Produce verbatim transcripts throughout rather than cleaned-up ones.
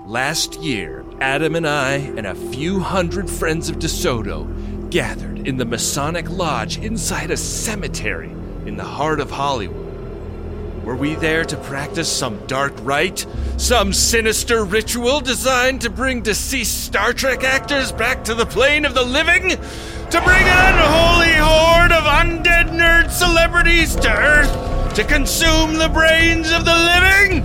Last year, Adam and I and a few hundred friends of DeSoto gathered in the Masonic Lodge inside a cemetery in the heart of Hollywood. Were we there to practice some dark rite? Some sinister ritual designed to bring deceased Star Trek actors back to the plane of the living? To bring an unholy horde of undead nerd celebrities to Earth to consume the brains of the living?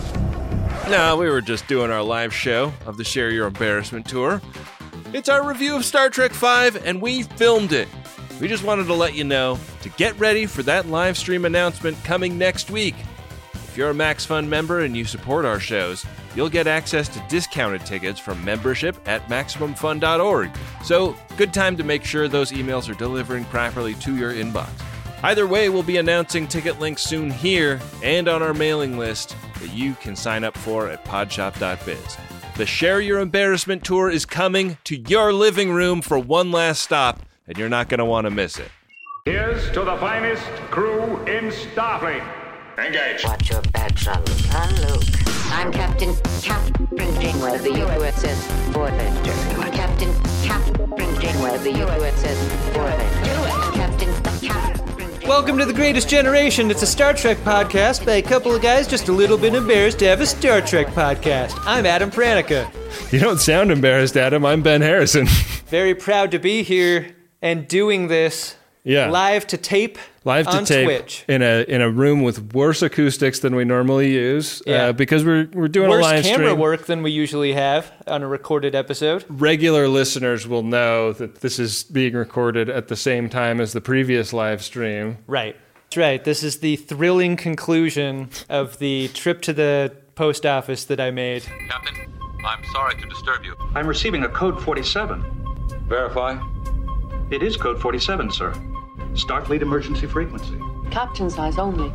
No, we were just doing our live show of the Share Your Embarrassment tour. It's our review of Star Trek five, and we filmed it. We just wanted to let you know to get ready for that live stream announcement coming next week. If you're a MaxFun member and you support our shows, you'll get access to discounted tickets from membership at Maximum Fun dot org. So, good time to make sure those emails are delivering properly to your inbox. Either way, we'll be announcing ticket links soon here and on our mailing list that you can sign up for at podshop dot biz. The Share Your Embarrassment tour is coming to your living room for one last stop, and you're not going to want to miss it. Here's to the finest crew in Starfleet. Engage. Watch your back, son. I'm Luke. I'm Captain Catherine Janeway of the U S S Voyager. Captain Catherine Janeway of the U S S Voyager. Captain Catherine. Welcome to The Greatest Generation. It's a Star Trek podcast by a couple of guys just a little bit embarrassed to have a Star Trek podcast. I'm Adam Pranica. You don't sound embarrassed, Adam. I'm Ben Harrison. Very proud to be here and doing this yeah. live to tape live to on tape Twitch. in a in a room with worse acoustics than we normally use. Yeah. Uh, because we're we're doing Worse a live camera stream. work than we usually have on a recorded episode. Regular listeners will know that this is being recorded at the same time as the previous live stream. Right. That's right. This is the thrilling conclusion of the trip to the post office that I made. Captain, I'm sorry to disturb you. I'm receiving a code forty-seven. Verify. It is code forty-seven, sir. Starfleet emergency frequency. Captain's eyes only.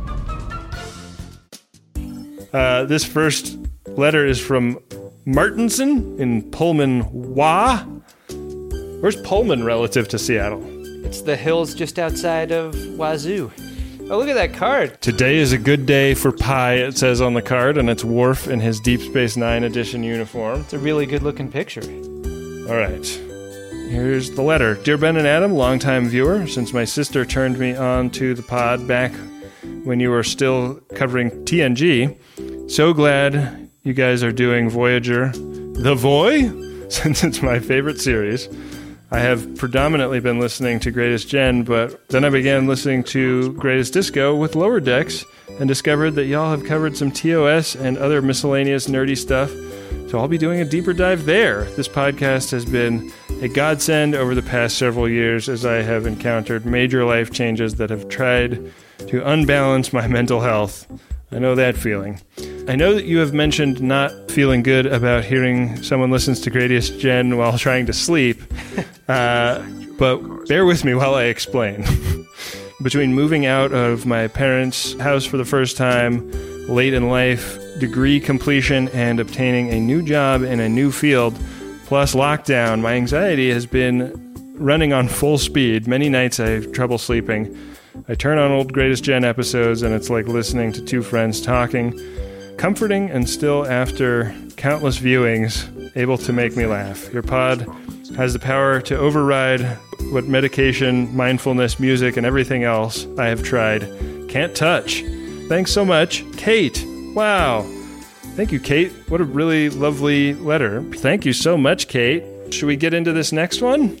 Uh, this first letter is from Martinson in Pullman, Wa. Where's Pullman relative to Seattle? It's the hills just outside of Wazoo. Oh, look at that card. Today is a good day for pie, it says on the card, and it's Worf in his Deep Space Nine edition uniform. It's a really good-looking picture. All right. Here's the letter. Dear Ben and Adam, longtime viewer, since my sister turned me on to the pod back when you were still covering T N G, so glad you guys are doing Voyager The Voy, since it's my favorite series. I have predominantly been listening to Greatest Gen, but then I began listening to Greatest Disco with Lower Decks and discovered that y'all have covered some T O S and other miscellaneous nerdy stuff, so I'll be doing a deeper dive there. This podcast has been a godsend over the past several years as I have encountered major life changes that have tried to unbalance my mental health. I know that feeling. I know that you have mentioned not feeling good about hearing someone listens to Greatest Gen while trying to sleep, uh, but bear with me while I explain. Between moving out of my parents' house for the first time, late in life, degree completion, and obtaining a new job in a new field, plus lockdown, my anxiety has been running on full speed. Many nights I have trouble sleeping. I turn on old Greatest Gen episodes, and it's like listening to two friends talking. Comforting, and still, after countless viewings, able to make me laugh. Your pod has the power to override what medication, mindfulness, music, and everything else I have tried can't touch. Thanks so much, Kate. Wow. Thank you, Kate. What a really lovely letter. Thank you so much, Kate. Should we get into this next one?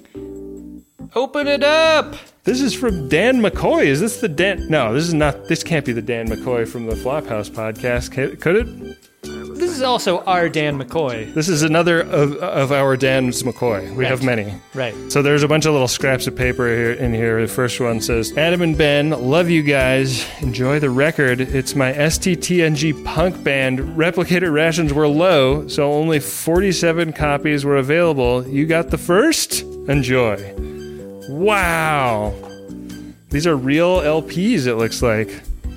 Open it up! This is from Dan McCoy. Is this the Dan? No, this is not. This can't be the Dan McCoy from the Flophouse podcast. Could it? This is also our Dan McCoy. This is another of, of our Dan's McCoy. We right. have many. Right. So there's a bunch of little scraps of paper here in here. The first one says, Adam and Ben, love you guys. Enjoy the record. It's my S T T N G punk band. Replicator rations were low, so only forty-seven copies were available. You got the first? Enjoy. Wow. These are real L Ps, it looks like.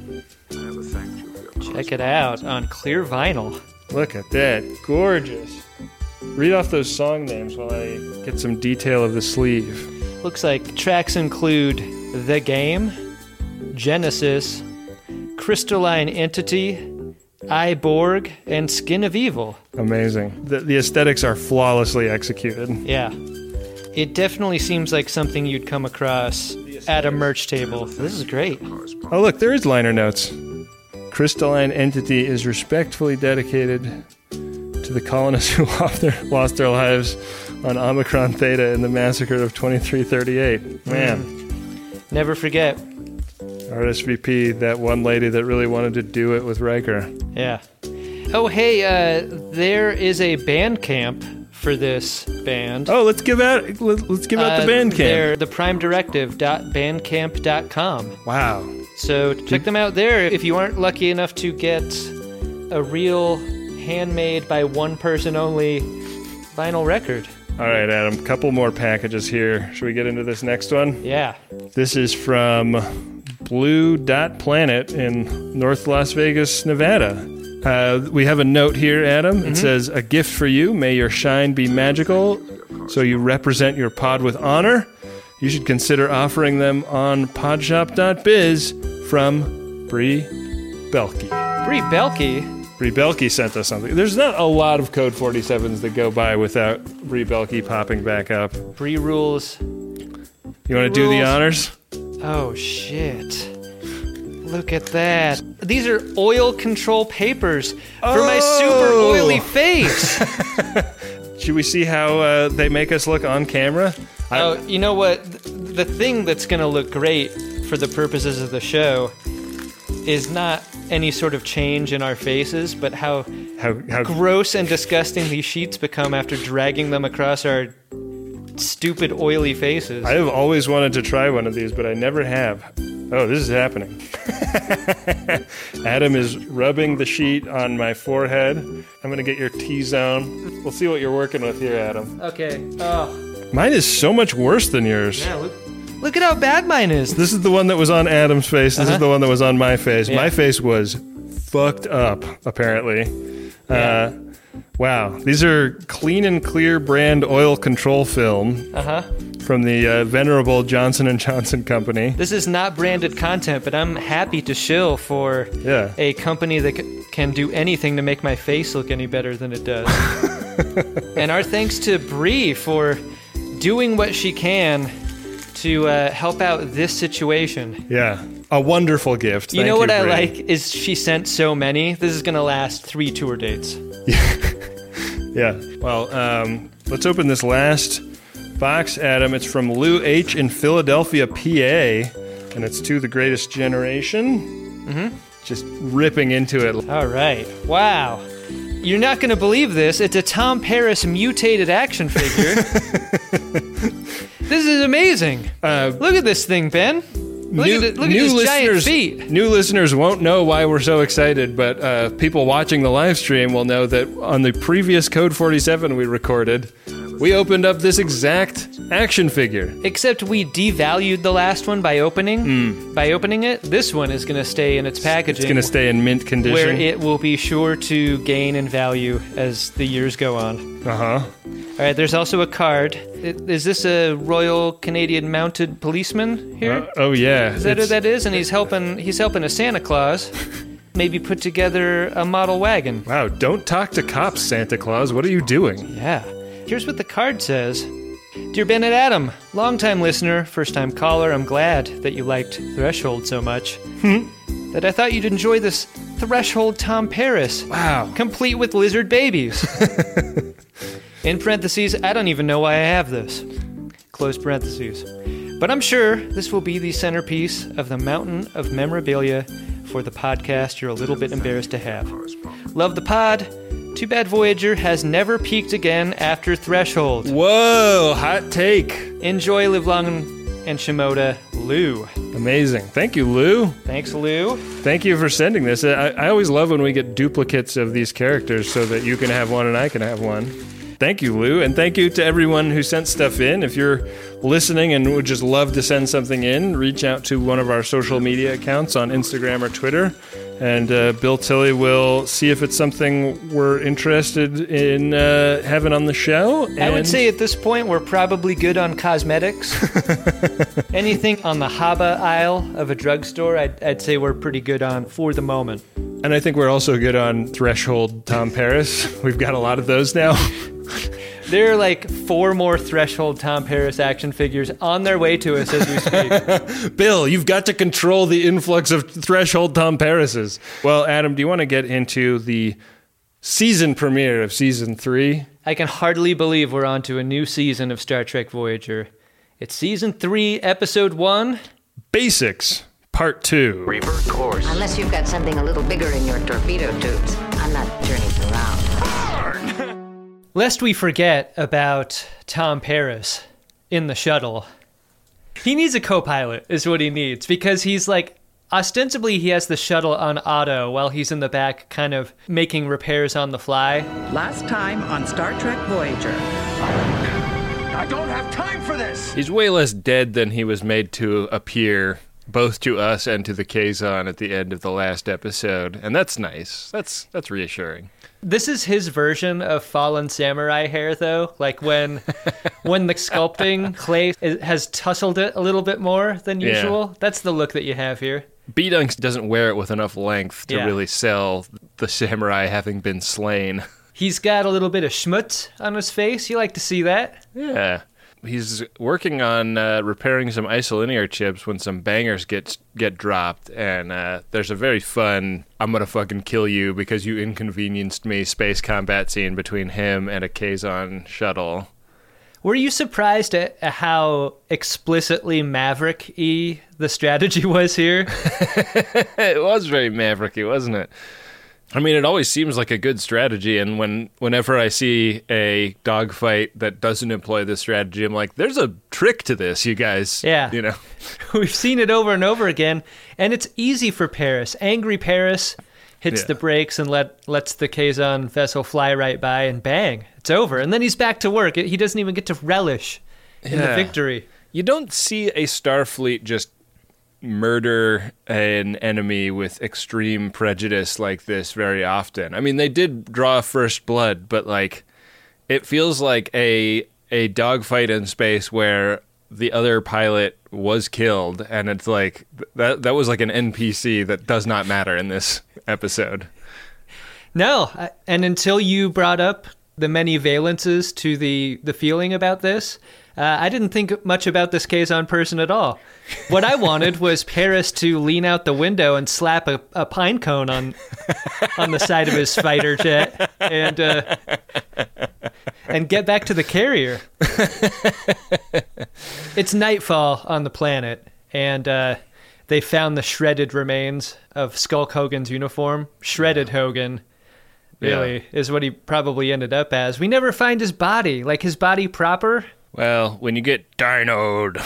Check it out on clear vinyl. Look at that. Gorgeous. Read off those song names while I get some detail of the sleeve. Looks like tracks include The Game, Genesis, Crystalline Entity, Iborg, and Skin of Evil. Amazing. The, the aesthetics are flawlessly executed. Yeah. It definitely seems like something you'd come across at a merch table. This is great. Oh, look, there is liner notes. Crystalline Entity is respectfully dedicated to the colonists who lost their, lost their lives on Omicron Theta in the massacre of twenty-three thirty-eight. Man. Mm. Never forget. R S V P, that one lady that really wanted to do it with Riker. Yeah. Oh, hey, uh, there is a Bandcamp for this band. Oh, let's give out let, let's give out uh, the Bandcamp. They're the prime directive dot bandcamp dot com. Wow. So check them out there if you aren't lucky enough to get a real handmade by one person only vinyl record. All right, Adam, couple more packages here. Should we get into this next one? Yeah. This is from Blue Dot Planet in North Las Vegas, Nevada. Uh, we have a note here, Adam. Mm-hmm. It says, a gift for you. May your shine be magical, so you represent your pod with honor. You should consider offering them on podshop dot biz from Bree Belke. Bree Belke? Bree Belke sent us something. There's not a lot of Code forty-sevens that go by without Bree Belke popping back up. Bree rules. You want to do the honors? Oh, shit. Look at that. These are oil control papers for Oh! my super oily face. Should we see how uh, they make us look on camera? I- Oh, you know what? The thing that's going to look great for the purposes of the show is not any sort of change in our faces, but how, how, how gross and disgusting these sheets become after dragging them across our stupid oily faces. I have always wanted to try one of these, but I never have. Oh, this is happening. Adam is rubbing the sheet on my forehead. I'm going to get your T-zone. We'll see what you're working with here, Adam. Okay. Oh. Mine is so much worse than yours. Yeah, look, look at how bad mine is. This is the one that was on Adam's face. This Uh-huh. is the one that was on my face. Yeah. My face was fucked up, apparently. Yeah. Uh, wow. These are Clean and Clear brand oil control film Uh-huh. from the uh, venerable Johnson and Johnson company. This is not branded content, but I'm happy to shill for Yeah. a company that c- can do anything to make my face look any better than it does. And our thanks to Bree for doing what she can to uh, help out this situation. Yeah. A wonderful gift. You Thank know what I Bree. like is she sent so many. This is going to last three tour dates. Yeah. Well, um, let's open this last box, Adam. It's from Lou H. in Philadelphia, P A, and it's to the Greatest Generation. Mm-hmm. Just ripping into it. All right. Wow. You're not going to believe this. It's a Tom Paris mutated action figure. This is amazing. Uh, Look at this thing, Ben. Look new, at it, look at new his giant listeners, feet. New listeners won't know why we're so excited, but uh, people watching the live stream will know that on the previous Code forty-seven we recorded, we opened up this exact action figure. Except we devalued the last one by opening. Mm. By opening it, this one is going to stay in its packaging. It's going to stay in mint condition. where it will be sure to gain in value as the years go on. Uh-huh. All right, there's also a card. I- Is this a Royal Canadian Mounted Policeman here? Uh, oh, yeah. Is that who It's- that is? And he's helping he's helping a Santa Claus maybe put together a model wagon. Wow, don't talk to cops, Santa Claus. What are you doing? Yeah. Here's what the card says. Dear Ben and Adam, longtime listener, first-time caller, I'm glad that you liked Threshold so much that I thought you'd enjoy this Threshold Tom Paris. Wow. Complete with lizard babies. In parentheses, I don't even know why I have this. Close parentheses. But I'm sure this will be the centerpiece of the mountain of memorabilia for the podcast you're a little bit embarrassed to have. Love the pod. Too bad Voyager has never peaked again after Threshold. Whoa, hot take. Enjoy, live long and Shimoda, Lou. Amazing. Thank you, Lou. Thanks, Lou. Thank you for sending this. I, I always love when we get duplicates of these characters so that you can have one and I can have one. Thank you, Lou, and thank you to everyone who sent stuff in. If you're listening and would just love to send something in, reach out to one of our social media accounts on Instagram or Twitter, and uh, Bill Tilley will see if it's something we're interested in uh, having on the show. I would And- say at this point we're probably good on cosmetics. Anything on the Haba aisle of a drugstore, I'd, I'd say we're pretty good on for the moment. And I think we're also good on Threshold Tom Paris. We've got a lot of those now. There are like four more Threshold Tom Paris action figures on their way to us as we speak. Bill, you've got to control the influx of Threshold Tom Parises. Well, Adam, do you want to get into the season premiere of season three? I can hardly believe we're on to a new season of Star Trek Voyager. It's season three, episode one. Basics, part two. Revert course. Unless you've got something a little bigger in your torpedo tubes, I'm not turning around. Lest we forget about Tom Paris in the shuttle. He needs a co-pilot, is what he needs, because he's like, ostensibly he has the shuttle on auto while he's in the back kind of making repairs on the fly. Last time on Star Trek Voyager. I don't have time for this! He's way less dead than he was made to appear, both to us and to the Kazon at the end of the last episode. And that's nice. That's that's reassuring. This is his version of fallen samurai hair, though. Like when when the sculpting clay has tousled it a little bit more than Yeah. usual. That's the look that you have here. B-Dunks doesn't wear it with enough length to Yeah. really sell the samurai having been slain. He's got a little bit of schmutz on his face. You like to see that? Yeah. He's working on uh, repairing some isolinear chips when some bangers get get dropped, and uh, there's a very fun "I'm gonna fucking kill you because you inconvenienced me" space combat scene between him and a Kazon shuttle. Were you surprised at how explicitly Maverick-y the strategy was here? It was very Maverick-y, wasn't it? I mean, it always seems like a good strategy, and when whenever I see a dogfight that doesn't employ this strategy, I'm like, there's a trick to this, you guys. Yeah. You know? We've seen it over and over again, and it's easy for Paris. Angry Paris hits Yeah. the brakes and let lets the Kazon vessel fly right by, and bang, it's over. And then he's back to work. He doesn't even get to relish in the Yeah. victory. You don't see a Starfleet just murder an enemy with extreme prejudice like this very often. I mean, they did draw first blood, but like it feels like a a dogfight in space where the other pilot was killed, and it's like that that was like an N P C that does not matter in this episode. No, I- and until you brought up the many valences to the, the feeling about this, uh, I didn't think much about this Kazon person at all. What I wanted was Paris to lean out the window and slap a, a pine cone on on the side of his fighter jet and uh, and get back to the carrier. It's nightfall on the planet, and uh, they found the shredded remains of Skulk Hogan's uniform. Shredded Hogan, really, is what he probably ended up as. We never find his body, like his body proper. Well, when you get dynoed,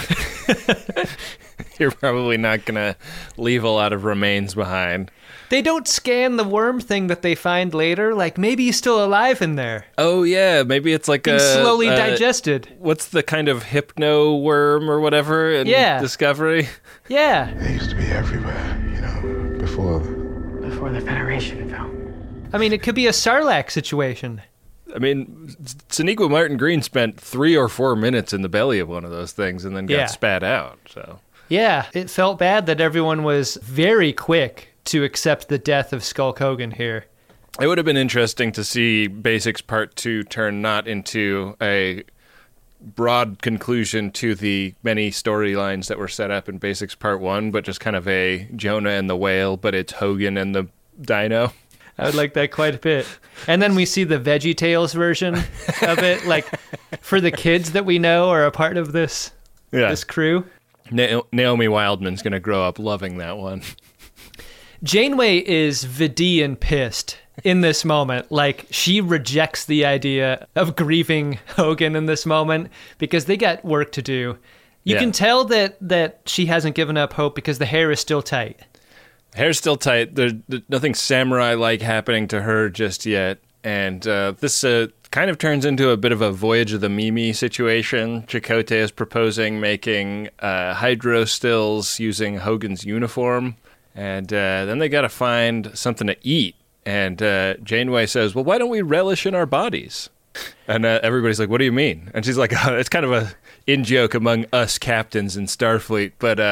you're probably not going to leave a lot of remains behind. They don't scan the worm thing that they find later. Like, maybe he's still alive in there, Oh, yeah, maybe it's like being a... slowly a- digested. What's the kind of hypno worm or whatever in Yeah. Discovery? Yeah. They used to be everywhere, you know, before Before the Federation fell. I mean, it could be a Sarlacc situation. I mean, Sonequa Martin Green spent three or four minutes in the belly of one of those things and then got Yeah. spat out, so... Yeah, it felt bad that everyone was very quick to accept the death of Skulk Hogan here. It would have been interesting to see Basics Part two turn not into a broad conclusion to the many storylines that were set up in Basics Part one, but just kind of a Jonah and the Whale, but it's Hogan and the Dino. I would like that quite a bit. And then we see the VeggieTales version of it, like for the kids that we know are a part of this Yeah. this crew. Na- Naomi Wildman's going to grow up loving that one. Janeway is Vidian pissed in this moment. Like, she rejects the idea of grieving Hogan in this moment because they got work to do. You Yeah. can tell that, that she hasn't given up hope because the hair is still tight. Hair's still tight. There's, there's nothing samurai-like happening to her just yet. And uh, this uh, kind of turns into a bit of a Voyage of the Mimi situation. Chakotay is proposing making uh, hydro stills using Hogan's uniform. And uh, then they got to find something to eat. And uh, Janeway says, well, why don't we relish in our bodies? And uh, everybody's like, what do you mean? And she's like, oh, it's kind of a in-joke among us captains in Starfleet. But uh,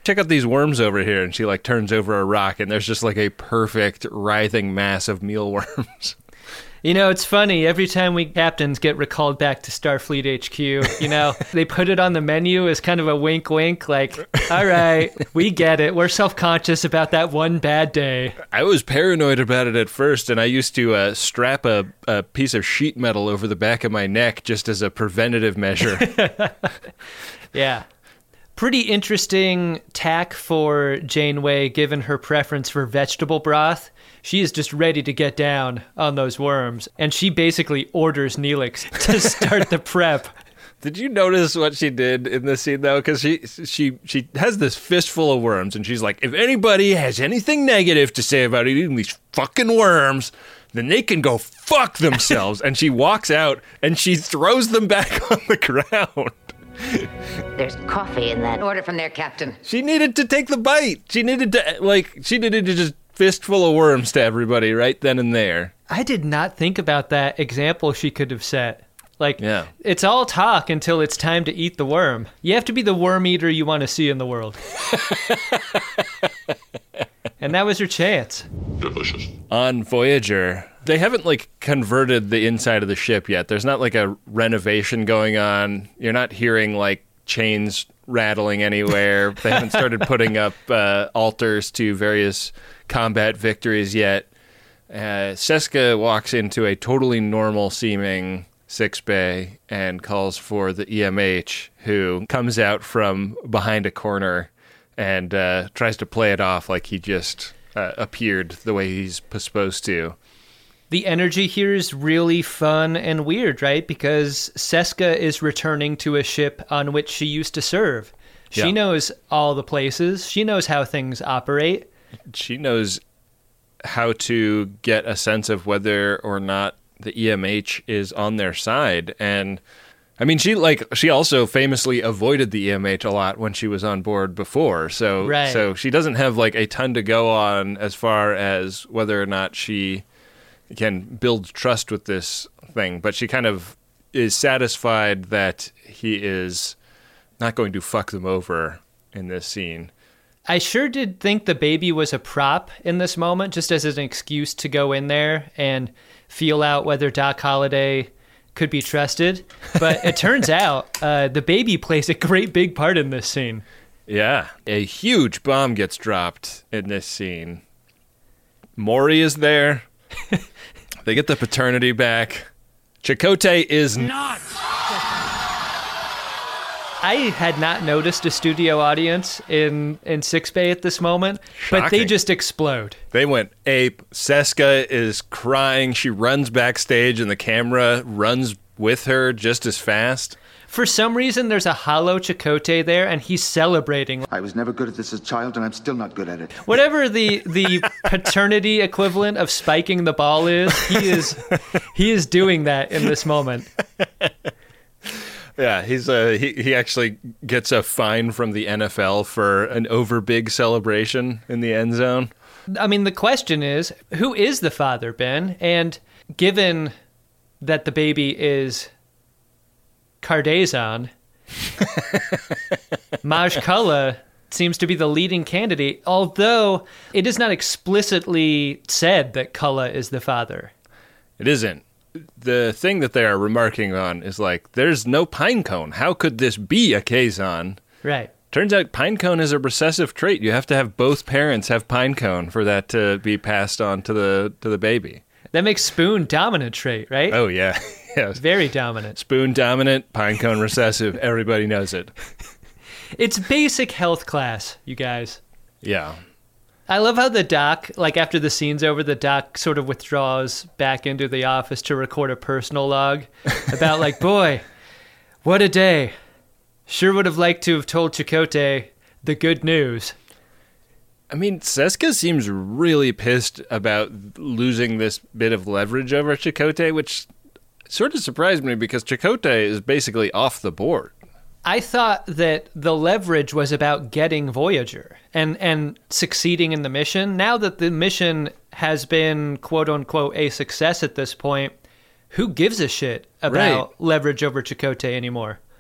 check out these worms over here. And she like turns over a rock and there's just like a perfect writhing mass of mealworms. You know, it's funny. Every time we captains get recalled back to Starfleet H Q, you know, they put it on the menu as kind of a wink wink, like, all right, we get it. We're self-conscious about that one bad day. I was paranoid about it at first, and I used to uh, strap a, a piece of sheet metal over the back of my neck just as a preventative measure. Yeah. Pretty interesting tack for Janeway, given her preference for vegetable broth. She is just ready to get down on those worms, and she basically orders Neelix to start the prep. Did you notice what she did in this scene, though? Because she, she, she has this fistful of worms, and she's like, if anybody has anything negative to say about eating these fucking worms, then they can go fuck themselves. And she walks out, and she throws them back on the ground. There's coffee in that order from their captain. She needed to take the bite. She needed to, like, she needed to just fistful of worms to everybody right then and there. I did not think about that example she could have set. Like, yeah. It's all talk until it's time to eat the worm. You have to be the worm eater you want to see in the world. And that was her chance. Delicious. On Voyager, they haven't, like, converted the inside of the ship yet. There's not, like, a renovation going on. You're not hearing, like, chains rattling anywhere. They haven't started putting up uh, altars to various combat victories yet. Uh, Seska walks into a totally normal-seeming sickbay and calls for the E M H, who comes out from behind a corner and uh, tries to play it off like he just uh, appeared the way he's supposed to. The energy here is really fun and weird, right? Because Seska is returning to a ship on which she used to serve. She Yeah. knows all the places. She knows how things operate. She knows how to get a sense of whether or not the E M H is on their side. And I mean, she like she also famously avoided the E M H a lot when she was on board before. So Right. so she doesn't have like a ton to go on as far as whether or not she can build trust with this thing, but she kind of is satisfied that he is not going to fuck them over in this scene. I sure did think the baby was a prop in this moment, just as an excuse to go in there and feel out whether Doc Holliday could be trusted. But it turns out uh, the baby plays a great big part in this scene. Yeah, a huge bomb gets dropped in this scene. Maury is there. They get the paternity back. Chakotay is not. I had not noticed a studio audience in, in Sickbay at this moment, but they Shocking. just explode. They went ape. Seska is crying. She runs backstage, and the camera runs with her just as fast. For some reason, there's a hollow Chakotay there, and he's celebrating. I was never good at this as a child, and I'm still not good at it. Whatever the the paternity equivalent of spiking the ball is, he is he is doing that in this moment. Yeah, he's uh, he he actually gets a fine from the N F L for an overbig celebration in the end zone. I mean, the question is, who is the father, Ben? And given that the baby is Cardassian, Maj Kula seems to be the leading candidate, although it is not explicitly said that Kula is the father. It isn't. The thing that they are remarking on is like, there's no pinecone. How could this be a Kazon? Right. Turns out pinecone is a recessive trait. You have to have both parents have pinecone for that to be passed on to the to the baby. That makes Spoon dominant trait, right? Oh, yeah. Yes. Very dominant. Spoon dominant, pinecone recessive. Everybody knows it. It's basic health class, you guys. Yeah. I love how the doc, like after the scene's over, the doc sort of withdraws back into the office to record a personal log about like, boy, what a day. Sure would have liked to have told Chakotay the good news. I mean, Seska seems really pissed about losing this bit of leverage over Chakotay, which sort of surprised me because Chakotay is basically off the board. I thought that the leverage was about getting Voyager and, and succeeding in the mission. Now that the mission has been, quote unquote, a success at this point, who gives a shit about Right. leverage over Chakotay anymore?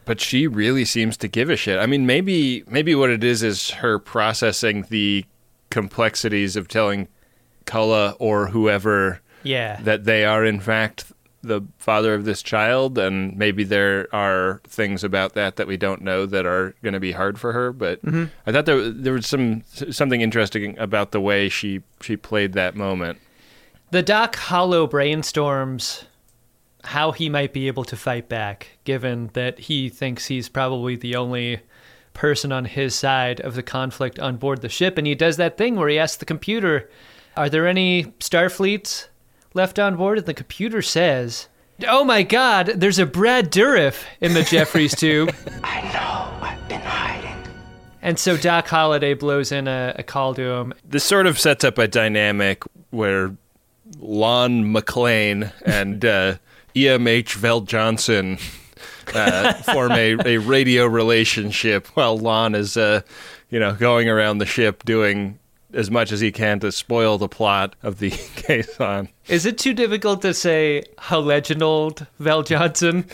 But she really seems to give a shit. I mean, maybe maybe what it is is her processing the complexities of telling Culla or whoever yeah. that they are, in fact, the father of this child, and maybe there are things about that that we don't know that are going to be hard for her. But mm-hmm. I thought there there was some something interesting about the way she she played that moment. The Doc Hollow brainstorms how he might be able to fight back, given that he thinks he's probably the only person on his side of the conflict on board the ship, and he does that thing where he asks the computer, "Are there any Starfleets left on board?" And the computer says, "Oh my God, there's a Brad Dourif in the Jeffries tube." I know, I've been hiding. And so Doc Holliday blows in a, a call to him. This sort of sets up a dynamic where Lon McLean and uh, E M H Veld Johnson uh, form a, a radio relationship while Lon is, uh, you know, going around the ship doing as much as he can to spoil the plot of the Kazon. Is it too difficult to say how Reginald Val Johnson?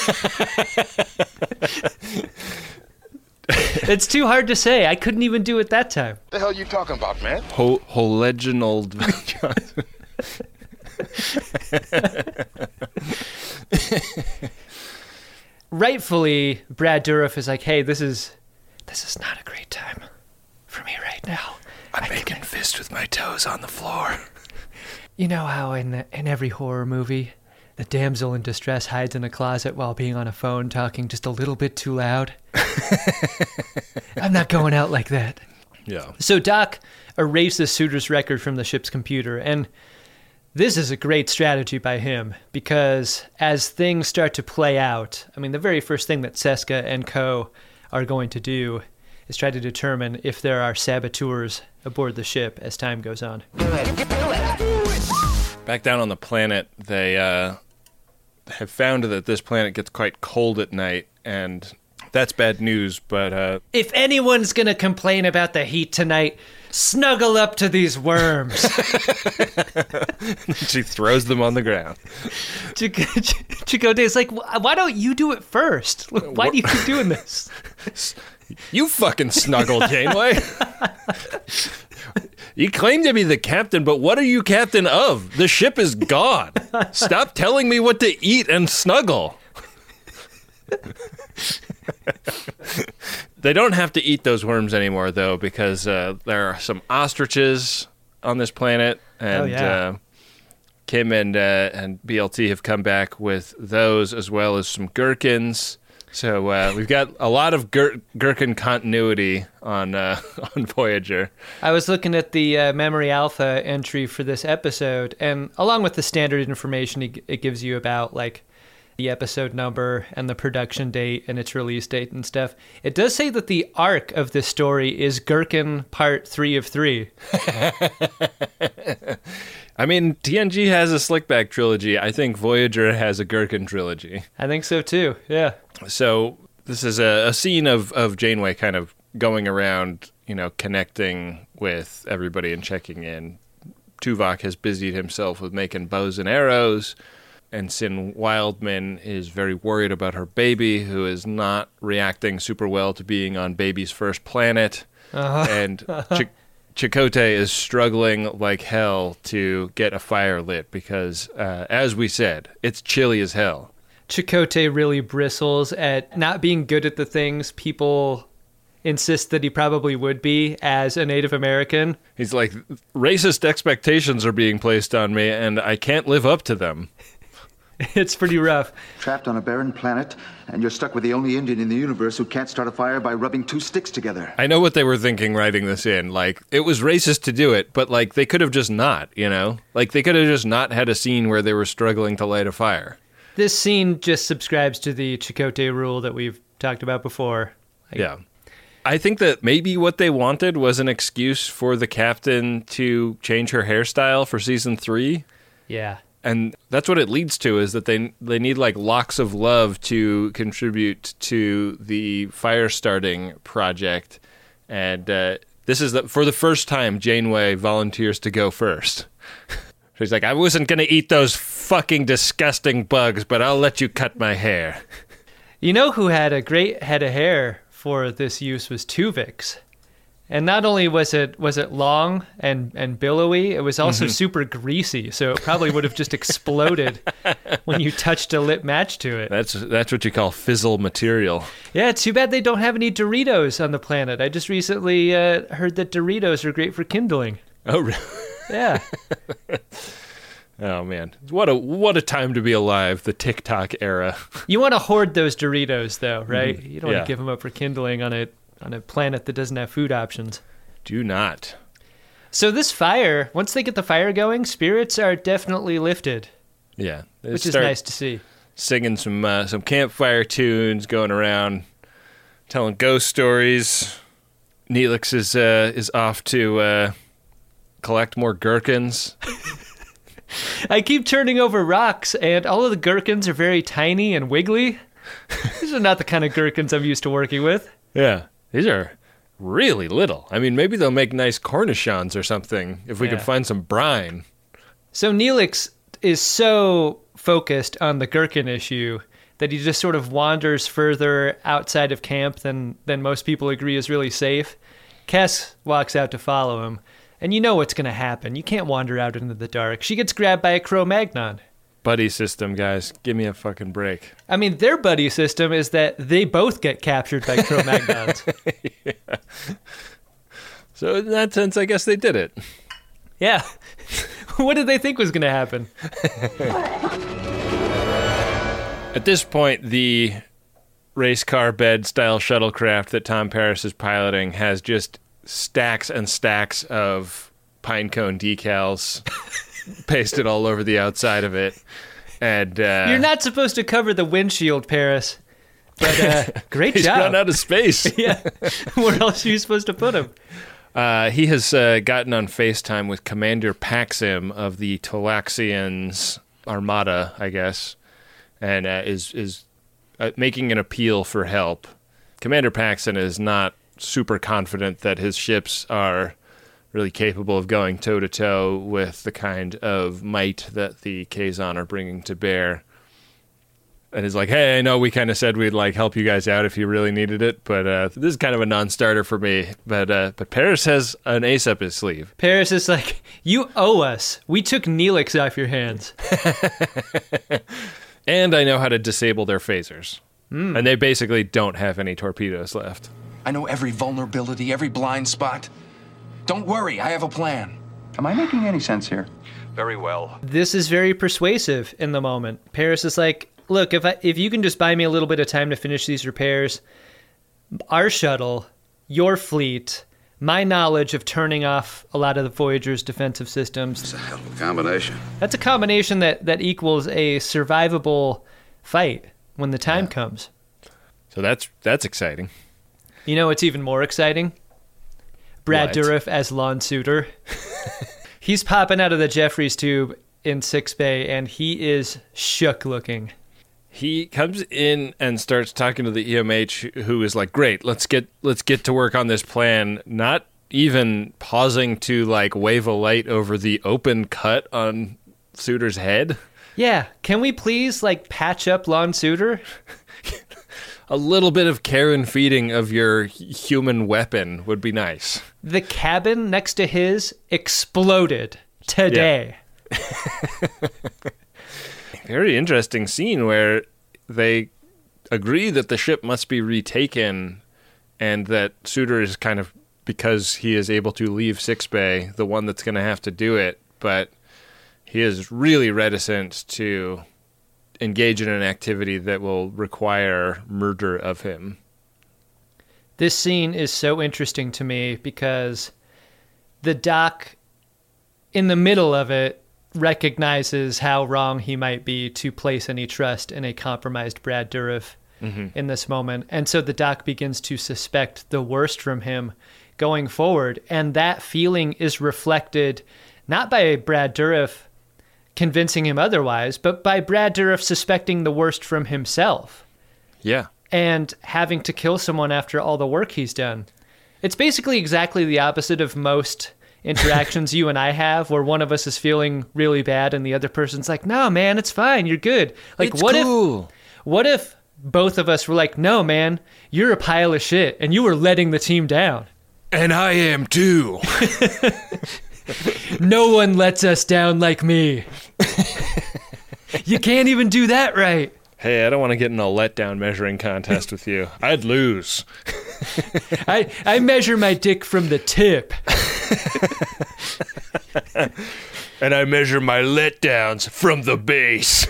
It's too hard to say. I couldn't even do it that time. The hell you talking about, man? Ho Reginald Val Johnson. Rightfully, Brad Dourif is like, "Hey, this is this is not a great time for me right now. I'm I making think, fist with my toes on the floor." You know how in the, in every horror movie, the damsel in distress hides in a closet while being on a phone talking just a little bit too loud? I'm not going out like that. Yeah. So Doc erases Suter's record from the ship's computer, and this is a great strategy by him, because as things start to play out, I mean, the very first thing that Seska and co are going to do is try to determine if there are saboteurs aboard the ship as time goes on. Back down on the planet, they uh, have found that this planet gets quite cold at night, and that's bad news, but... Uh, if anyone's going to complain about the heat tonight, snuggle up to these worms. She throws them on the ground. Chakotay's like, why don't you do it first? Why do you keep doing this? You fucking snuggle, Janeway. You claim to be the captain, but what are you captain of? The ship is gone. Stop telling me what to eat and snuggle. They don't have to eat those worms anymore, though, because uh, there are some ostriches on this planet, and oh, yeah. uh, Kim and uh, and B L T have come back with those, as well as some gherkins. So uh, we've got a lot of gir- gherkin continuity on uh, on Voyager. I was looking at the uh, Memory Alpha entry for this episode, and along with the standard information it, it gives you about like the episode number and the production date and its release date and stuff, it does say that the arc of this story is Gherkin Part three of three. I mean, T N G has a Slickback trilogy. I think Voyager has a Gherkin trilogy. I think so, too. Yeah. So this is a, a scene of, of Janeway kind of going around, you know, connecting with everybody and checking in. Tuvok has busied himself with making bows and arrows. Ensign Wildman is very worried about her baby, who is not reacting super well to being on baby's first planet. Uh-huh. And Ch- Chakotay is struggling like hell to get a fire lit because, uh, as we said, it's chilly as hell. Chakotay really bristles at not being good at the things people insist that he probably would be as a Native American. He's like, racist expectations are being placed on me, and I can't live up to them. It's pretty rough. Trapped on a barren planet, and you're stuck with the only Indian in the universe who can't start a fire by rubbing two sticks together. I know what they were thinking writing this in. Like, it was racist to do it, but, like, they could have just not, you know? Like, they could have just not had a scene where they were struggling to light a fire. This scene just subscribes to the Chakotay rule that we've talked about before. Like, yeah. I think that maybe what they wanted was an excuse for the captain to change her hairstyle for season three. Yeah. And that's what it leads to, is that they they need like locks of love to contribute to the fire starting project. And uh, this is the, for the first time Janeway volunteers to go first. She's like, I wasn't going to eat those fucking disgusting bugs, but I'll let you cut my hair. You know who had a great head of hair for this use was Tuvix. And not only was it was it long and, and billowy, it was also mm-hmm. super greasy, so it probably would have just exploded when you touched a lit match to it. That's that's what you call fizzle material. Yeah, too bad they don't have any Doritos on the planet. I just recently uh, heard that Doritos are great for kindling. Oh, really? Yeah. Oh, man. What a what a time to be alive, the TikTok era. You want to hoard those Doritos, though, right? Mm-hmm. You don't yeah. want to give them up for kindling on a on a planet that doesn't have food options. Do not. So this fire, once they get the fire going, spirits are definitely lifted. Yeah. Which is nice to see. Singing some uh, some campfire tunes, going around, telling ghost stories. Neelix is, uh, is off to uh, collect more gherkins. I keep turning over rocks, and all of the gherkins are very tiny and wiggly. These are not the kind of gherkins I'm used to working with. Yeah. These are really little. I mean, maybe they'll make nice cornichons or something if we yeah. can find some brine. So Neelix is so focused on the gherkin issue that he just sort of wanders further outside of camp than, than most people agree is really safe. Kes walks out to follow him, and you know what's going to happen. You can't wander out into the dark. She gets grabbed by a Cro-Magnon. Buddy system, guys. Give me a fucking break. I mean, their buddy system is that they both get captured by Cro-Magnons. Yeah. So in that sense, I guess they did it. Yeah. What did they think was going to happen? At this point, the race car bed style shuttlecraft that Tom Paris is piloting has just stacks and stacks of pine cone decals pasted all over the outside of it. And uh, you're not supposed to cover the windshield, Paris. But uh, great he's job. He's run out of space. Yeah. Where else are you supposed to put him? Uh, he has uh, gotten on FaceTime with Commander Paxim of the Tolaxians Armada, I guess, and uh, is is uh, making an appeal for help. Commander Paxim is not super confident that his ships are really capable of going toe-to-toe with the kind of might that the Kazon are bringing to bear. And he's like, hey, I know we kind of said we'd like help you guys out if you really needed it, but uh, this is kind of a non-starter for me. But uh, but Paris has an ace up his sleeve. Paris is like, you owe us. We took Neelix off your hands. And I know how to disable their phasers. Mm. And they basically don't have any torpedoes left. I know every vulnerability, every blind spot. Don't worry, I have a plan. Am I making any sense here? Very well. This is very persuasive in the moment. Paris is like, look, if I, if you can just buy me a little bit of time to finish these repairs, our shuttle, your fleet, my knowledge of turning off a lot of the Voyager's defensive systems. It's a hell of a combination. That's a combination that, that equals a survivable fight when the time yeah. comes. So that's that's exciting. You know what's even more exciting? Brad what? Dourif as Lon Suter. He's popping out of the Jeffries tube in Sick Bay, and he is shook looking. He comes in and starts talking to the E M H, who is like, great, let's get let's get to work on this plan, not even pausing to like wave a light over the open cut on Suter's head. Yeah, can we please like patch up Lon Suter? A little bit of care and feeding of your human weapon would be nice. The cabin next to his exploded today. Yeah. Very interesting scene where they agree that the ship must be retaken and that Suter is kind of, because he is able to leave Sick Bay, the one that's going to have to do it, but he is really reticent to engage in an activity that will require murder of him. This scene is so interesting to me because the doc, in the middle of it, recognizes how wrong he might be to place any trust in a compromised Brad Dourif mm-hmm. in this moment. And so the doc begins to suspect the worst from him going forward. And that feeling is reflected not by Brad Dourif convincing him otherwise, but by Brad Dourif suspecting the worst from himself. Yeah. And having to kill someone after all the work he's done. It's basically exactly the opposite of most interactions you and I have, where one of us is feeling really bad and the other person's like, no, man, it's fine. You're good. Like, it's what cool. if, what if both of us were like, no, man, you're a pile of shit, and you were letting the team down. And I am too. No one lets us down like me. You can't even do that right. Hey, I don't want to get in a letdown measuring contest with you. I'd lose. I I measure my dick from the tip. And I measure my letdowns from the base.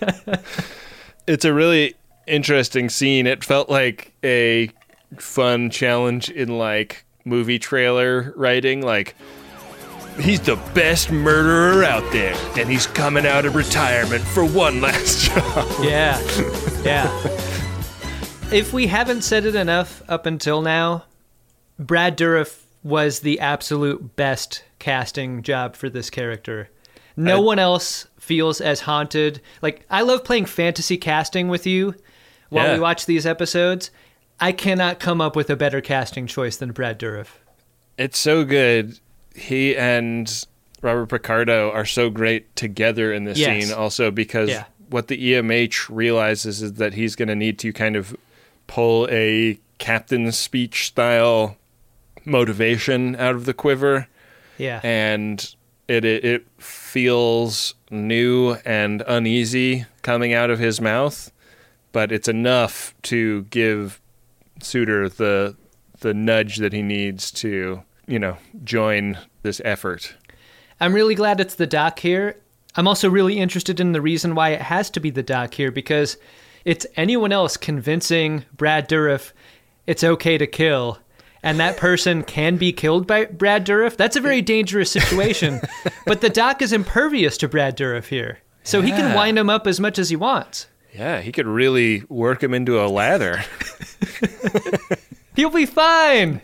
It's a really interesting scene. It felt like a fun challenge in like movie trailer writing. Like, he's the best murderer out there, and he's coming out of retirement for one last job. Yeah, yeah. If we haven't said it enough up until now, Brad Dourif was the absolute best casting job for this character. No uh, one else feels as haunted. Like, I love playing fantasy casting with you while yeah. we watch these episodes. I cannot come up with a better casting choice than Brad Dourif. It's so good. He and Robert Picardo are so great together in this yes. scene also because yeah. what the E M H realizes is that he's going to need to kind of pull a captain's speech style motivation out of the quiver. Yeah. And it, it it feels new and uneasy coming out of his mouth, but it's enough to give Suter the the nudge that he needs to, you know, join this effort. I'm really glad it's the doc here. I'm also really interested in the reason why it has to be the doc here, because it's anyone else convincing Brad Dourif it's okay to kill, and that person can be killed by Brad Dourif. That's a very dangerous situation. But the doc is impervious to Brad Dourif here, so yeah. he can wind him up as much as he wants. Yeah, he could really work him into a lather. He'll be fine.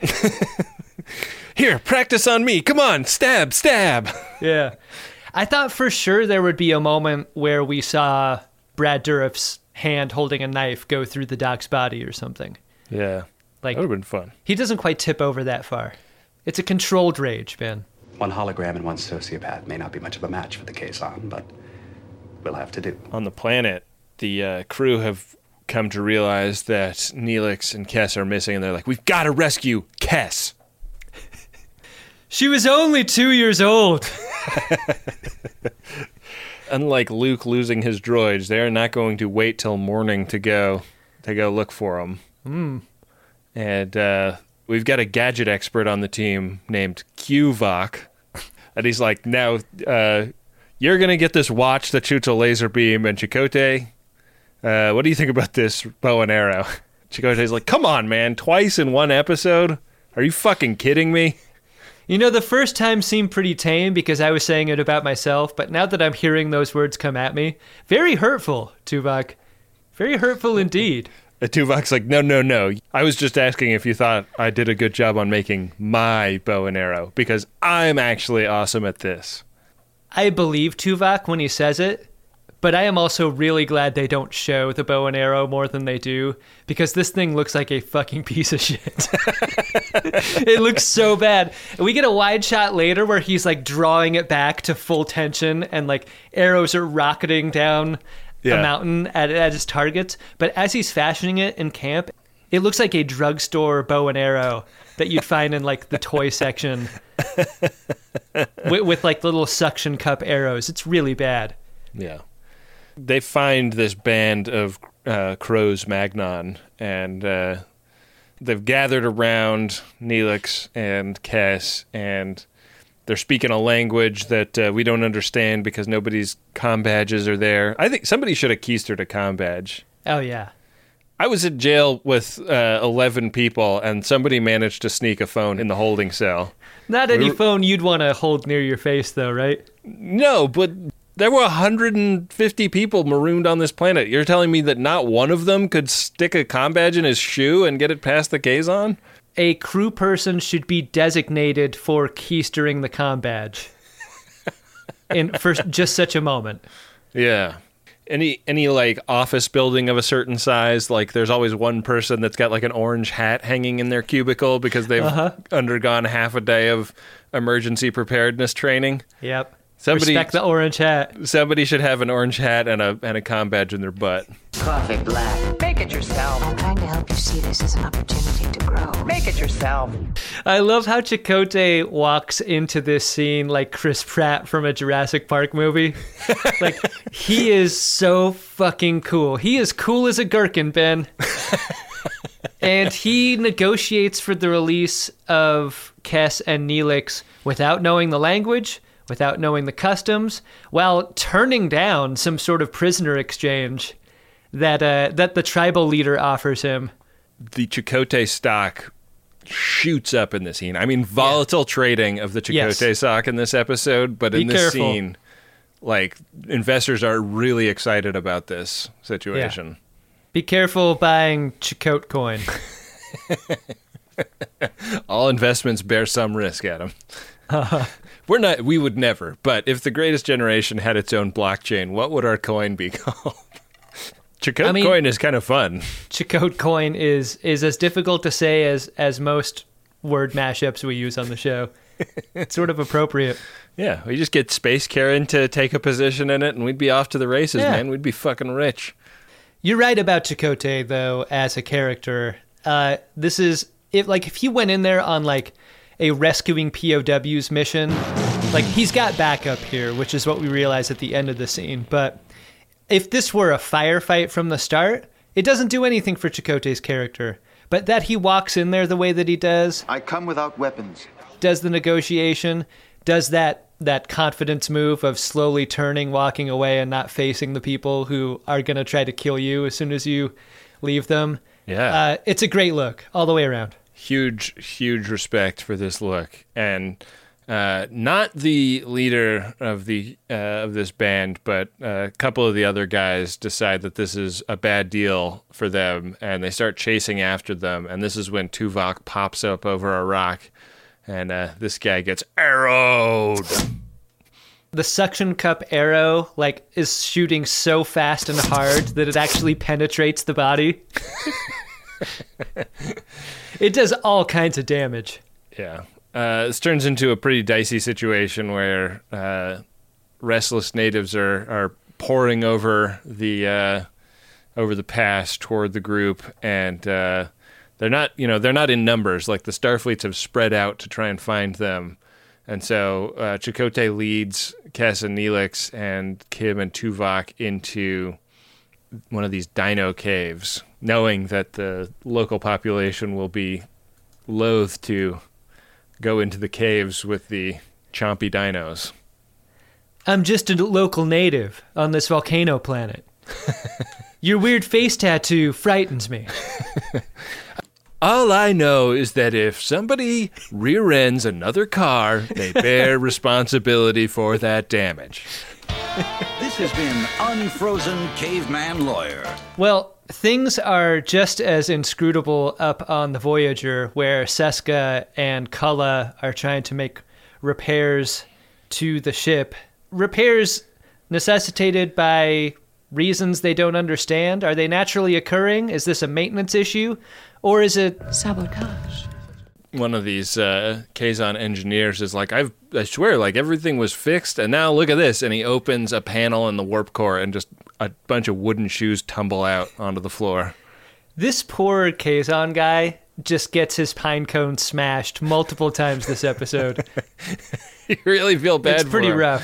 Here, practice on me. Come on, stab, stab. Yeah. I thought for sure there would be a moment where we saw Brad Dourif's hand holding a knife go through the doc's body or something. Yeah. Like, that would have been fun. He doesn't quite tip over that far. It's a controlled rage, Ben. One hologram and one sociopath may not be much of a match for the Kazon, but we'll have to do. On the planet, the uh, crew have come to realize that Neelix and Kes are missing, and they're like, we've got to rescue Kes. She was only two years old. Unlike Luke losing his droids, they are not going to wait till morning to go to go look for him. Mm. And uh, we've got a gadget expert on the team named Qvok. And he's like, now, uh, you're going to get this watch that shoots a laser beam, and Chakotay, uh, what do you think about this bow and arrow? Chakotay's like, come on, man, twice in one episode? Are you fucking kidding me? You know, the first time seemed pretty tame because I was saying it about myself, but now that I'm hearing those words come at me, very hurtful, Tuvok. Very hurtful indeed. Uh, Tuvok's like, no, no, no. I was just asking if you thought I did a good job on making my bow and arrow, because I'm actually awesome at this. I believe Tuvok when he says it, but I am also really glad they don't show the bow and arrow more than they do, because this thing looks like a fucking piece of shit. It looks so bad. We get a wide shot later where he's like drawing it back to full tension and like arrows are rocketing down yeah. a mountain at, at his targets. But as he's fashioning it in camp, it looks like a drugstore bow and arrow that you'd find in like the toy section with, with like little suction cup arrows. It's really bad. Yeah. They find this band of uh, Crows Magnon, and uh, they've gathered around Neelix and Kes, and they're speaking a language that uh, we don't understand because nobody's comm badges are there. I think somebody should have keistered a comm badge. Oh, yeah. I was in jail with uh, eleven people, and somebody managed to sneak a phone in the holding cell. Not any we were... phone you'd want to hold near your face, though, right? No, but... There were one hundred fifty people marooned on this planet. You're telling me that not one of them could stick a comm badge in his shoe and get it past the Kazon? A crew person should be designated for keystering the comm badge in for just such a moment. Yeah. Any any like office building of a certain size, like there's always one person that's got like an orange hat hanging in their cubicle because they've uh-huh. undergone half a day of emergency preparedness training. Yep. Somebody, Respect the orange hat. Somebody should have an orange hat and a and a comm badge in their butt. Coffee black. Make it yourself. I'm trying to help you see this as an opportunity to grow. Make it yourself. I love how Chakotay walks into this scene like Chris Pratt from a Jurassic Park movie. Like, he is so fucking cool. He is cool as a gherkin, Ben. And he negotiates for the release of Kes and Neelix without knowing the language, without knowing the customs, while turning down some sort of prisoner exchange that uh, that the tribal leader offers him. The Chakotay stock shoots up in this scene. I mean, volatile yeah. trading of the Chakotay yes. stock in this episode, but Be in this careful. scene, like, investors are really excited about this situation. Yeah. Be careful buying Chakotay coin. All investments bear some risk, Adam. Uh-huh. We're not. We would never. But if the Greatest Generation had its own blockchain, what would our coin be called? Chakotay I mean, coin is kind of fun. Chakotay coin is is as difficult to say as as most word mashups we use on the show. It's sort of appropriate. Yeah, we just get Space Karen to take a position in it, and we'd be off to the races, yeah. man. We'd be fucking rich. You're right about Chakotay, though, as a character. Uh, this is if like if he went in there on like a rescuing P O Ws mission, like he's got backup here, which is what we realize at the end of the scene. But if this were a firefight from the start, it doesn't do anything for Chakotay's character. But that he walks in there the way that he does, I come without weapons, does the negotiation, does that that confidence move of slowly turning, walking away, and not facing the people who are going to try to kill you as soon as you leave them. Yeah. Uh, it's a great look all the way around. Huge, huge respect for this look. And uh, not the leader of the uh, of this band, but a couple of the other guys decide that this is a bad deal for them, and they start chasing after them. And this is when Tuvok pops up over a rock, and uh, this guy gets arrowed. The suction cup arrow like is shooting so fast and hard that it actually penetrates the body. It does all kinds of damage. Yeah. Uh, this turns into a pretty dicey situation where uh, restless natives are, are pouring over the uh, over the pass toward the group, and uh, they're not, you know, they're not in numbers. Like the Starfleets have spread out to try and find them. And so uh, Chakotay leads Kes and Neelix and Kim and Tuvok into one of these dino caves, knowing that the local population will be loath to go into the caves with the chompy dinos. I'm just a local native on this volcano planet. Your weird face tattoo frightens me. All I know is that if somebody rear-ends another car, they bear responsibility for that damage. This has been Unfrozen Caveman Lawyer. Well, things are just as inscrutable up on the Voyager, where Seska and Cullen are trying to make repairs to the ship. Repairs necessitated by reasons they don't understand? Are they naturally occurring? Is this a maintenance issue? Or is it sabotage? One of these uh, Kazon engineers is like, I've, I swear, like everything was fixed, and now look at this. And he opens a panel in the warp core, and just a bunch of wooden shoes tumble out onto the floor. This poor Kazon guy just gets his pine cone smashed multiple times this episode. You really feel bad for him. It's pretty rough.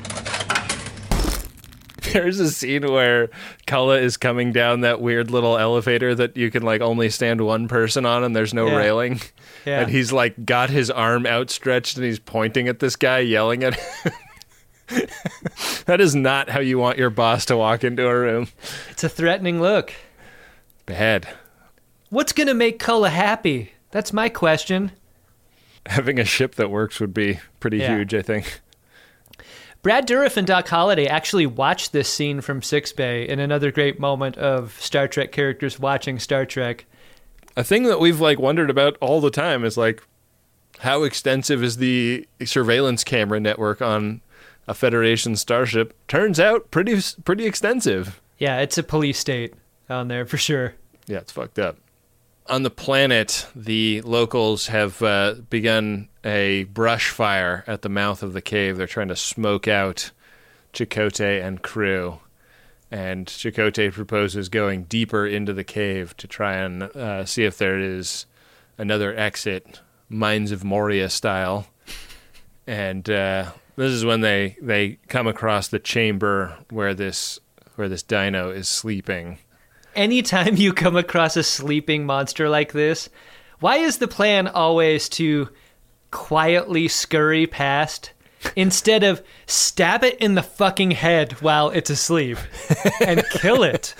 There's a scene where Cullen is coming down that weird little elevator that you can like only stand one person on, and there's no yeah. railing. Yeah. And he's like got his arm outstretched and he's pointing at this guy, yelling at him. That is not how you want your boss to walk into a room. It's a threatening look. Bad. What's going to make Cullen happy? That's my question. Having a ship that works would be pretty yeah. huge, I think. Brad Dourif and Doc Holliday actually watched this scene from Sickbay in another great moment of Star Trek characters watching Star Trek. A thing that we've like wondered about all the time is like, how extensive is the surveillance camera network on a Federation starship? Turns out pretty pretty extensive. Yeah, it's a police state on there for sure. Yeah, it's fucked up. On the planet, the locals have uh, begun a brush fire at the mouth of the cave. They're trying to smoke out Chakotay and crew. And Chakotay proposes going deeper into the cave to try and uh, see if there is another exit, Mines of Moria style. And uh, this is when they, they come across the chamber where this where this dino is sleeping. Anytime you come across a sleeping monster like this, why is the plan always to quietly scurry past instead of stab it in the fucking head while it's asleep and kill it?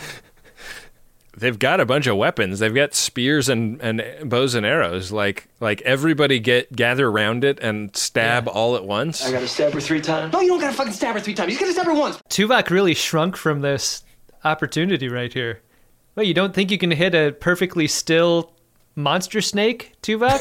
They've got a bunch of weapons. They've got spears and, and bows and arrows. Like like everybody get gather around it and stab yeah. all at once. I gotta stab her three times. No, you don't gotta fucking stab her three times. You gotta stab her once. Tuvok really shrunk from this opportunity right here. Well, you don't think you can hit a perfectly still monster snake, Tuvok?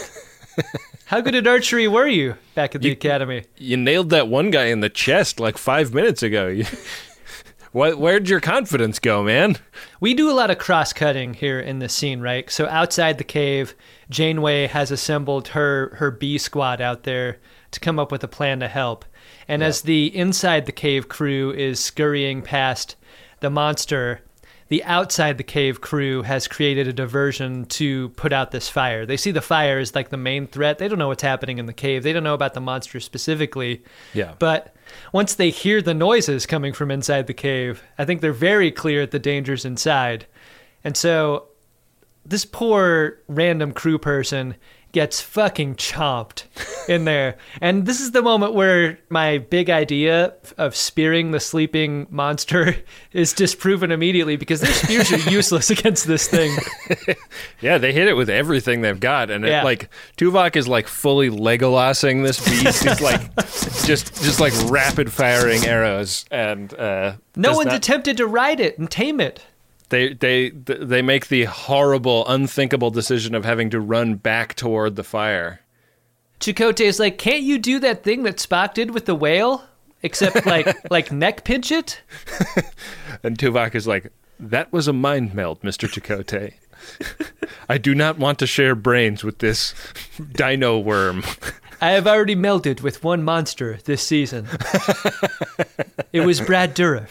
How good at archery were you back at the you, academy? You nailed that one guy in the chest like five minutes ago. You, what, where'd your confidence go, man? We do a lot of cross-cutting here in this scene, right? So outside the cave, Janeway has assembled her, her B squad out there to come up with a plan to help. And yeah. as the inside the cave crew is scurrying past the monster, the outside the cave crew has created a diversion to put out this fire. They see the fire as like the main threat. They don't know what's happening in the cave. They don't know about the monster specifically. Yeah. But once they hear the noises coming from inside the cave, I think they're very clear at the dangers inside. And so this poor random crew person gets fucking chomped in there. And this is the moment where my big idea of spearing the sleeping monster is disproven immediately, because their spears are useless against this thing. Yeah, they hit it with everything they've got. And yeah. it, like Tuvok is like fully Legolasing this beast. He's like just just like rapid firing arrows. And uh, no one's not... attempted to ride it and tame it. They they they make the horrible, unthinkable decision of having to run back toward the fire. Chakotay is like, can't you do that thing that Spock did with the whale? Except like like neck pinch it? And Tuvok is like, that was a mind meld, Mister Chakotay. I do not want to share brains with this dino worm. I have already melded with one monster this season. It was Brad Dourif.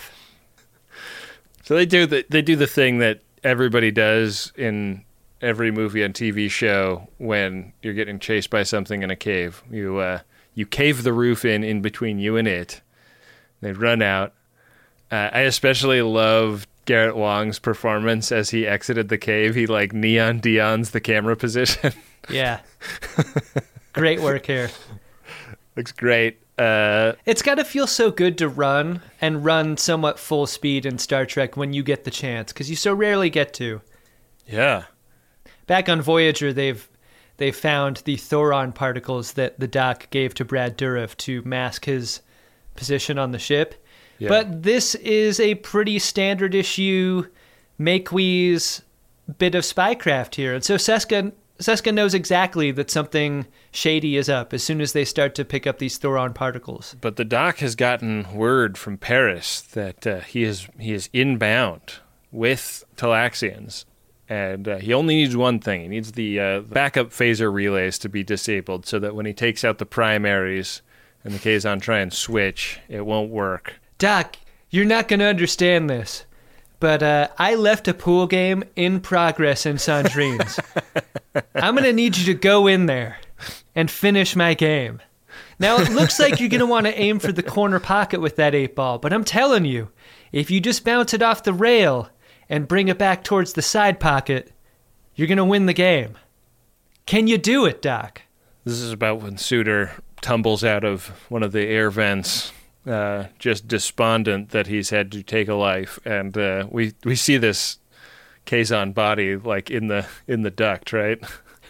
So they do the they do the thing that everybody does in every movie and T V show when you're getting chased by something in a cave. You uh, you cave the roof in in between you and it. They run out. Uh, I especially love Garrett Wang's performance as he exited the cave. He like Neon Dion's the camera position. Yeah, great work here. Looks great. Uh, it's got to feel so good to run and run somewhat full speed in Star Trek when you get the chance, because you so rarely get to. Yeah. Back on Voyager, they've they've found the Thoron particles that the Doc gave to Brad Dourif to mask his position on the ship. Yeah. But this is a pretty standard issue Maquis bit of spycraft here. And so Seska, Seska knows exactly that something shady is up as soon as they start to pick up these Thoron particles. But the Doc has gotten word from Paris that uh, he is he is inbound with Talaxians, and uh, he only needs one thing. He needs the uh, backup phaser relays to be disabled so that when he takes out the primaries and the Kazon try and switch, it won't work. Doc, you're not going to understand this, but uh, I left a pool game in progress in Sandrines. I'm going to need you to go in there and finish my game. Now, it looks like you're going to want to aim for the corner pocket with that eight ball, but I'm telling you, if you just bounce it off the rail and bring it back towards the side pocket, you're going to win the game. Can you do it, Doc? This is about when Suter tumbles out of one of the air vents, uh, just despondent that he's had to take a life, and uh, we we see this Kazon body like in the in the duct, right?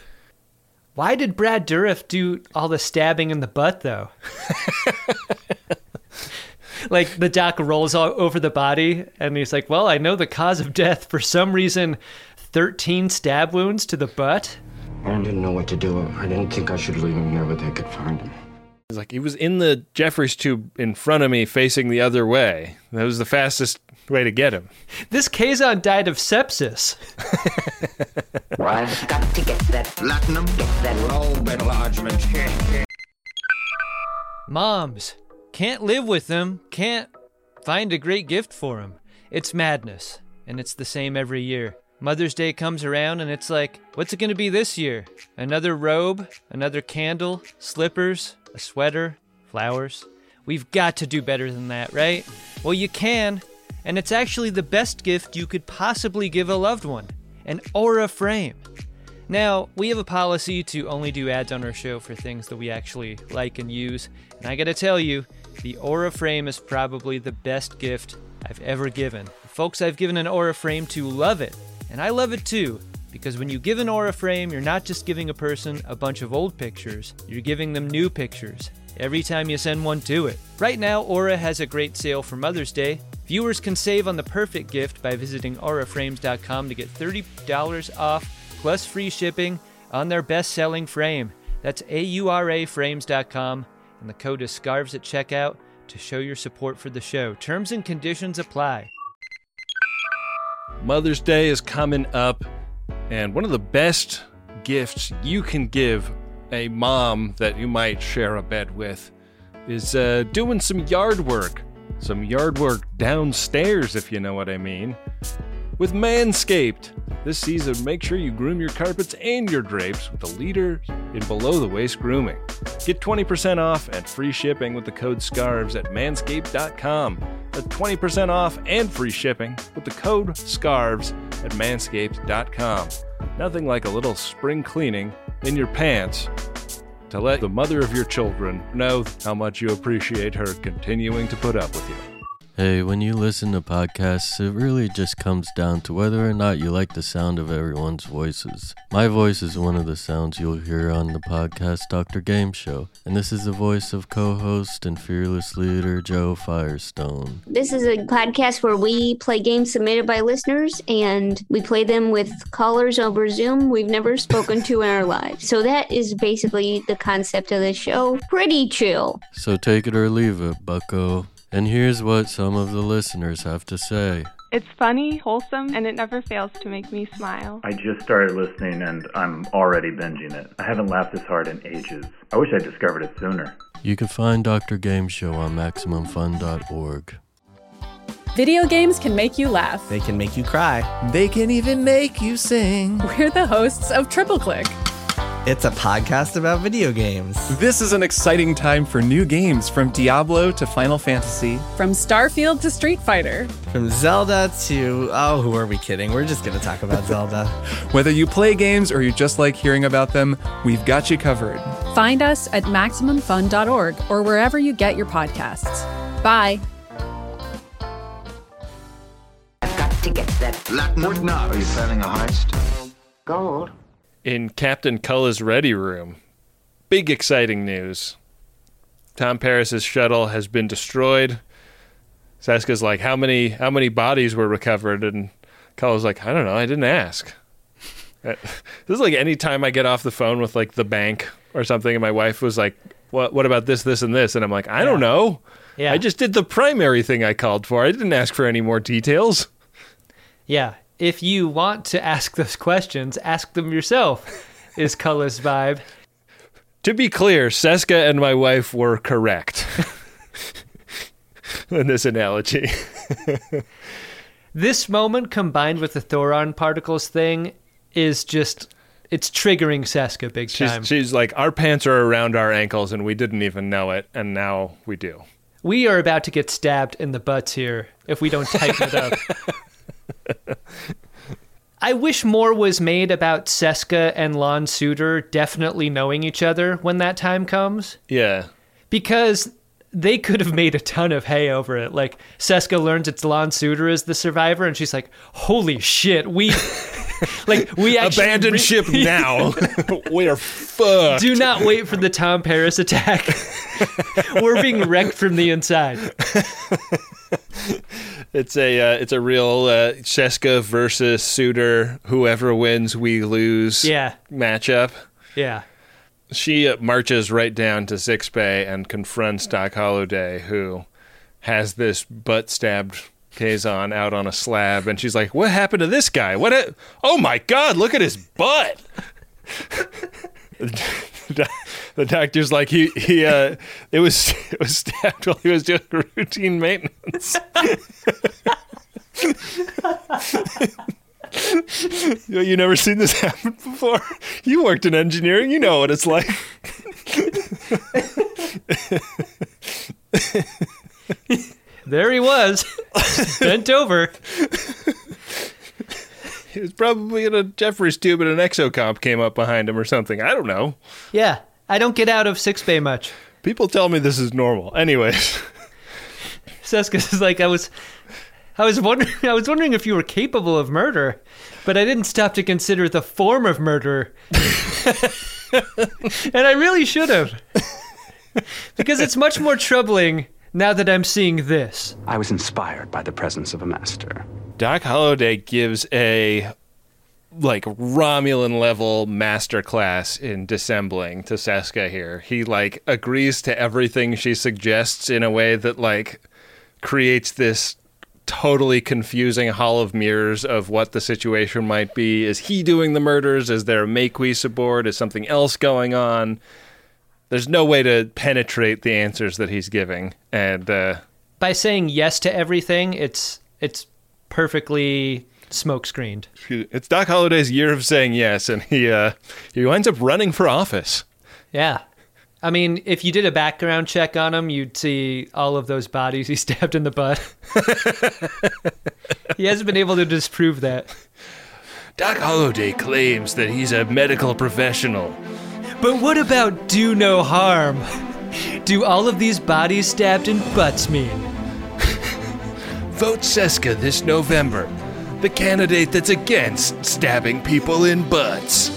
Why did Brad Dourif do all the stabbing in the butt, though? Like, the Doc rolls all over the body, and he's like, well, I know the cause of death. For some reason, thirteen stab wounds to the butt. I didn't know what to do. I didn't think I should leave him there where they could find him. It's like he was in the Jeffries tube in front of me facing the other way. That was the fastest way to get him. This Kazon died of sepsis. Well, I've got to get that platinum, get that lobe enlargement. Moms, can't live with them, can't find a great gift for them. It's madness, and it's the same every year. Mother's Day comes around, and it's like, what's it going to be this year? Another robe, another candle, slippers, a sweater, flowers. We've got to do better than that, right? Well, you can, and it's actually the best gift you could possibly give a loved one, an Aura frame. Now, we have a policy to only do ads on our show for things that we actually like and use, and I gotta tell you, the Aura frame is probably the best gift I've ever given. The folks I've given an Aura frame to love it, and I love it too, because when you give an Aura frame, you're not just giving a person a bunch of old pictures, you're giving them new pictures every time you send one to it. Right now, Aura has a great sale for Mother's Day. Viewers can save on the perfect gift by visiting aura frames dot com to get thirty dollars off plus free shipping on their best-selling frame. That's A U R A frames dot com, and the code is SCARVES at checkout to show your support for the show. Terms and conditions apply. Mother's Day is coming up, and one of the best gifts you can give a mom that you might share a bed with is uh, doing some yard work. Some yard work downstairs, if you know what I mean. With Manscaped. This season, make sure you groom your carpets and your drapes with the leader in below-the-waist grooming. Get twenty percent off and free shipping with the code SCARVES at manscaped dot com. That's twenty percent off and free shipping with the code SCARVES at manscaped dot com. Nothing like a little spring cleaning in your pants to let the mother of your children know how much you appreciate her continuing to put up with you. Hey, when you listen to podcasts, it really just comes down to whether or not you like the sound of everyone's voices. My voice is one of the sounds you'll hear on the podcast Doctor Game Show, and this is the voice of co-host and fearless leader Joe Firestone. This is a podcast where we play games submitted by listeners, and we play them with callers over Zoom we've never spoken to in our lives. So that is basically the concept of the show. Pretty chill. So take it or leave it, bucko. And here's what some of the listeners have to say. It's funny, wholesome, and it never fails to make me smile. I just started listening and I'm already binging it. I haven't laughed this hard in ages. I wish I discovered it sooner. You can find Doctor Game Show on maximum fun dot org. Video games can make you laugh. They can make you cry. They can even make you sing. We're the hosts of Triple Click. It's a podcast about video games. This is an exciting time for new games, from Diablo to Final Fantasy. From Starfield to Street Fighter. From Zelda to... oh, who are we kidding? We're just going to talk about Zelda. Whether you play games or you just like hearing about them, we've got you covered. Find us at maximum fun dot org or wherever you get your podcasts. Bye. I've got to get that platinum. Are you planning a heist? Gold. In Captain Culla's ready room, big exciting news. Tom Paris's shuttle has been destroyed. Seska's like, how many how many bodies were recovered? And Culla's like, I don't know, I didn't ask. This is like any time I get off the phone with like the bank or something, and my wife was like, what what about this, this, and this? And I'm like, I don't know. Yeah. I just did the primary thing I called for. I didn't ask for any more details. Yeah. If you want to ask those questions, ask them yourself, is Culla's vibe. To be clear, Seska and my wife were correct in this analogy. This moment combined with the Thoron particles thing is just, it's triggering Seska big time. She's, she's like, our pants are around our ankles and we didn't even know it, and now we do. We are about to get stabbed in the butts here if we don't tighten it up. I wish more was made about Seska and Lon Suder definitely knowing each other when that time comes. Yeah. Because they could have made a ton of hay over it. Like, Seska learns it's Lon Suder is the survivor, and she's like, holy shit, we... like, we actually... Abandon re- ship now. We are fucked. Do not wait for the Tom Paris attack. We're being wrecked from the inside. It's a uh, it's a real uh, Seska versus Suder, whoever wins, we lose yeah. matchup. Yeah. she uh, marches right down to sickbay and confronts Doc Holliday, who has this butt-stabbed Kazon out on a slab, and she's like, "What happened to this guy? What? Ha- oh my God! Look at his butt!" The doctor's like, he he uh, it was it was stabbed while he was doing routine maintenance. You, you never seen this happen before? You worked in engineering, you know what it's like. There he was, bent over. He was probably in a Jeffries tube and an exocomp came up behind him or something. I don't know. Yeah, I don't get out of sickbay much. People tell me this is normal. Anyways. Seska is like, I was... I was wondering I was wondering if you were capable of murder, but I didn't stop to consider the form of murder. And I really should have. Because it's much more troubling now that I'm seeing this. I was inspired by the presence of a master. Doc Holliday gives a like Romulan level masterclass in dissembling to Seska here. He like agrees to everything she suggests in a way that like creates this totally confusing hall of mirrors of what the situation might be. Is he doing the murders? Is there a Maquis aboard? Is something else going on? There's no way to penetrate the answers that he's giving. And uh, by saying yes to everything, it's it's perfectly smoke-screened. It's Doc Holliday's year of saying yes, and he uh, he winds up running for office. Yeah. I mean, if you did a background check on him, you'd see all of those bodies he stabbed in the butt. He hasn't been able to disprove that. Doc Holliday claims that he's a medical professional. But what about do no harm? Do all of these bodies stabbed in butts mean? Vote Seska this November. The candidate that's against stabbing people in butts.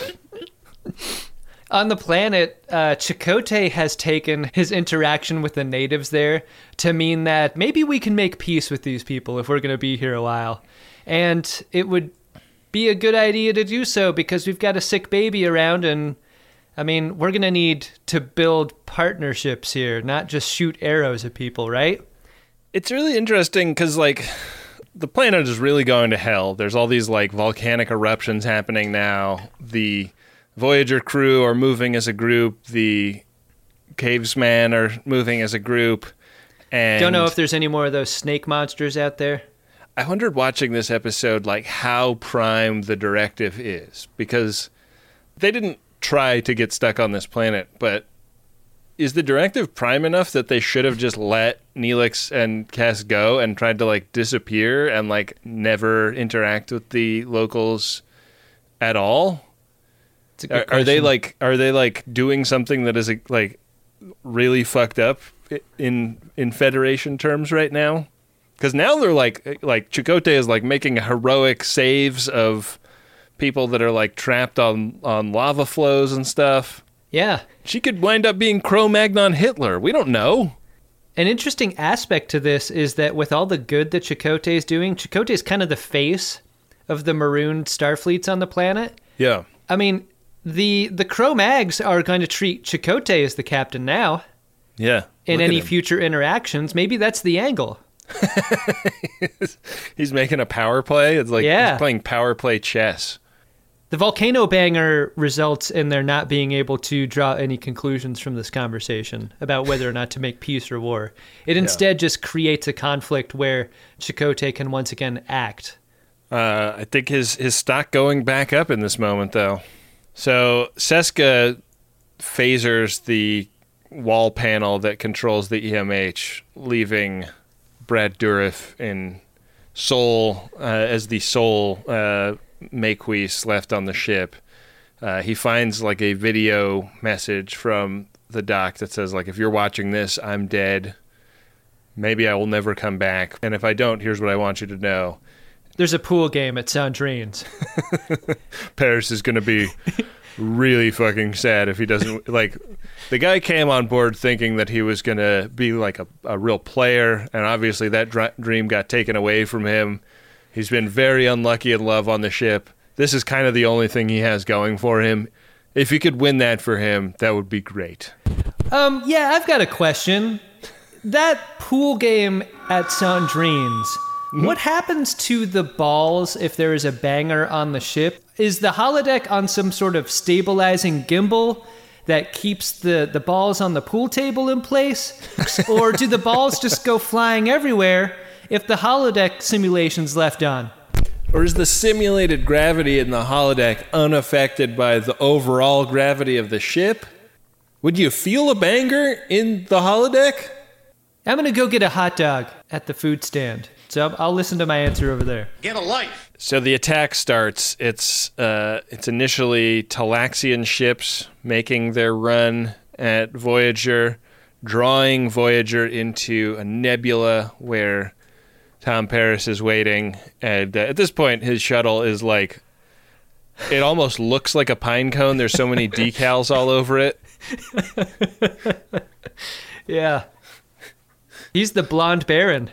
On the planet, uh, Chakotay has taken his interaction with the natives there to mean that maybe we can make peace with these people if we're going to be here a while. And it would be a good idea to do so because we've got a sick baby around and, I mean, we're going to need to build partnerships here, not just shoot arrows at people, right? It's really interesting because, like, the planet is really going to hell. There's all these, like, volcanic eruptions happening now. The Voyager crew are moving as a group. The Cavesmen are moving as a group. And don't know if there's any more of those snake monsters out there. I wondered watching this episode, like, how prime the directive is. Because they didn't try to get stuck on this planet, but is the directive prime enough that they should have just let Neelix and Cass go and tried to, like, disappear and, like, never interact with the locals at all? Are, are they like are they like doing something that is like really fucked up in in Federation terms right now? Because now they're like like Chakotay is like making heroic saves of people that are like trapped on on lava flows and stuff. Yeah, she could wind up being Cro-Magnon Hitler. We don't know. An interesting aspect to this is that with all the good that Chakotay is doing, Chakotay is kind of the face of the marooned starfleets on the planet. Yeah, I mean. The the Cro-Mags are going to treat Chakotay as the captain now. Yeah. In any future interactions. Maybe that's the angle. He's making a power play. It's like yeah. he's playing power play chess. The volcano banger results in their not being able to draw any conclusions from this conversation about whether or not to make peace or war. It instead yeah. just creates a conflict where Chakotay can once again act. Uh, I think his, his stock going back up in this moment, though. So Seska phasers the wall panel that controls the E M H, leaving Brad Dourif in sole uh, as the sole uh, Maquis left on the ship. Uh, he finds like a video message from the doc that says like, if you're watching this, I'm dead. Maybe I will never come back. And if I don't, here's what I want you to know. There's a pool game at Sandrines. Paris is going to be really fucking sad if he doesn't... Like, the guy came on board thinking that he was going to be, like, a, a real player, and obviously that dr- dream got taken away from him. He's been very unlucky in love on the ship. This is kind of the only thing he has going for him. If you could win that for him, that would be great. Um, yeah, I've got a question. That pool game at Sandrine's, mm-hmm. what happens to the balls if there is a banger on the ship? Is the holodeck on some sort of stabilizing gimbal that keeps the, the balls on the pool table in place? Or do the balls just go flying everywhere if the holodeck simulation's left on? Or is the simulated gravity in the holodeck unaffected by the overall gravity of the ship? Would you feel a banger in the holodeck? I'm going to go get a hot dog at the food stand. So I'll listen to my answer over there. Get a life. So the attack starts. It's uh, it's initially Talaxian ships making their run at Voyager, drawing Voyager into a nebula where Tom Paris is waiting. And uh, at this point, his shuttle is like, it almost looks like a pine cone. There's so many decals all over it. Yeah. He's the blonde baron.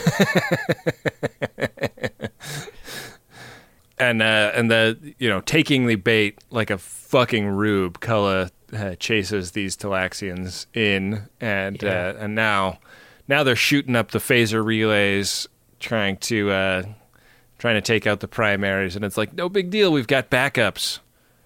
and uh, and the you know taking the bait like a fucking rube, Cullen uh, chases these Talaxians in, and yeah. uh, and now now they're shooting up the phaser relays, trying to uh, trying to take out the primaries, and it's like no big deal, we've got backups,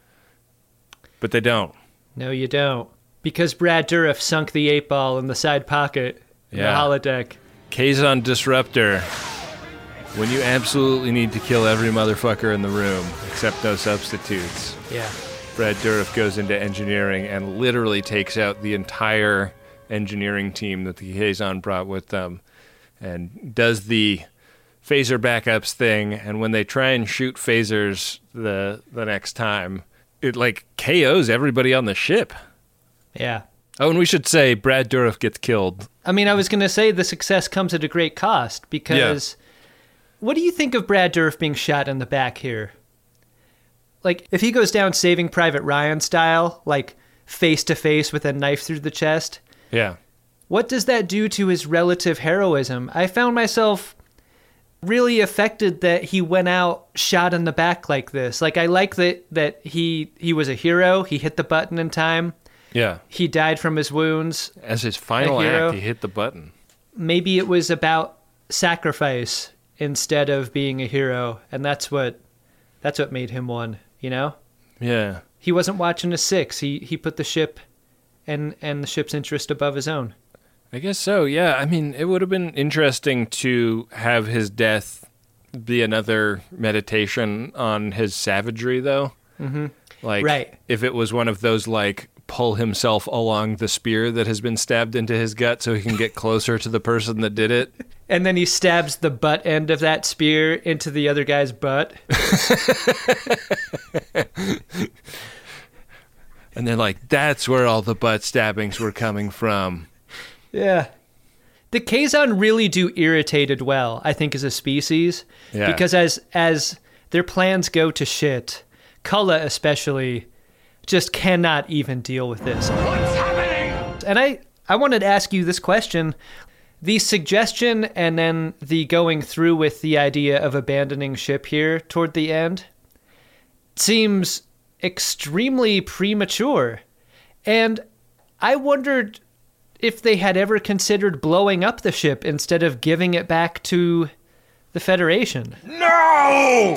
but they don't. No, you don't, because Brad Dourif sunk the eight ball in the side pocket in yeah. the holodeck. Kazon Disruptor. When you absolutely need to kill every motherfucker in the room, except no substitutes. Yeah. Brad Dourif goes into engineering and literally takes out the entire engineering team that the Kazon brought with them, and does the phaser backups thing. And when they try and shoot phasers the the next time, it like K Os everybody on the ship. Yeah. Oh, and we should say Brad Dourif gets killed. I mean, I was going to say the success comes at a great cost, because yeah. What do you think of Brad Dourif being shot in the back here? Like, if he goes down Saving Private Ryan style, like face to face with a knife through the chest, yeah. What does that do to his relative heroism? I found myself really affected that he went out shot in the back like this. Like, I like that that he he was a hero. He hit the button in time. Yeah. He died from his wounds. As his final act, he hit the button. Maybe it was about sacrifice instead of being a hero, and that's what that's what made him one, you know? Yeah. He wasn't watching a six. He he put the ship and and the ship's interest above his own. I guess so, yeah. I mean, it would have been interesting to have his death be another meditation on his savagery, though. Mm-hmm. Like, right. If it was one of those, like, pull himself along the spear that has been stabbed into his gut so he can get closer to the person that did it. And then he stabs the butt end of that spear into the other guy's butt. And they're like, that's where all the butt stabbings were coming from. Yeah. The Kazon really do irritated well, I think, as a species. Yeah. Because as as their plans go to shit, Cullen especially just cannot even deal with this. What's happening? And I, I wanted to ask you this question. The suggestion and then the going through with the idea of abandoning ship here toward the end seems extremely premature. And I wondered if they had ever considered blowing up the ship instead of giving it back to the Federation. No!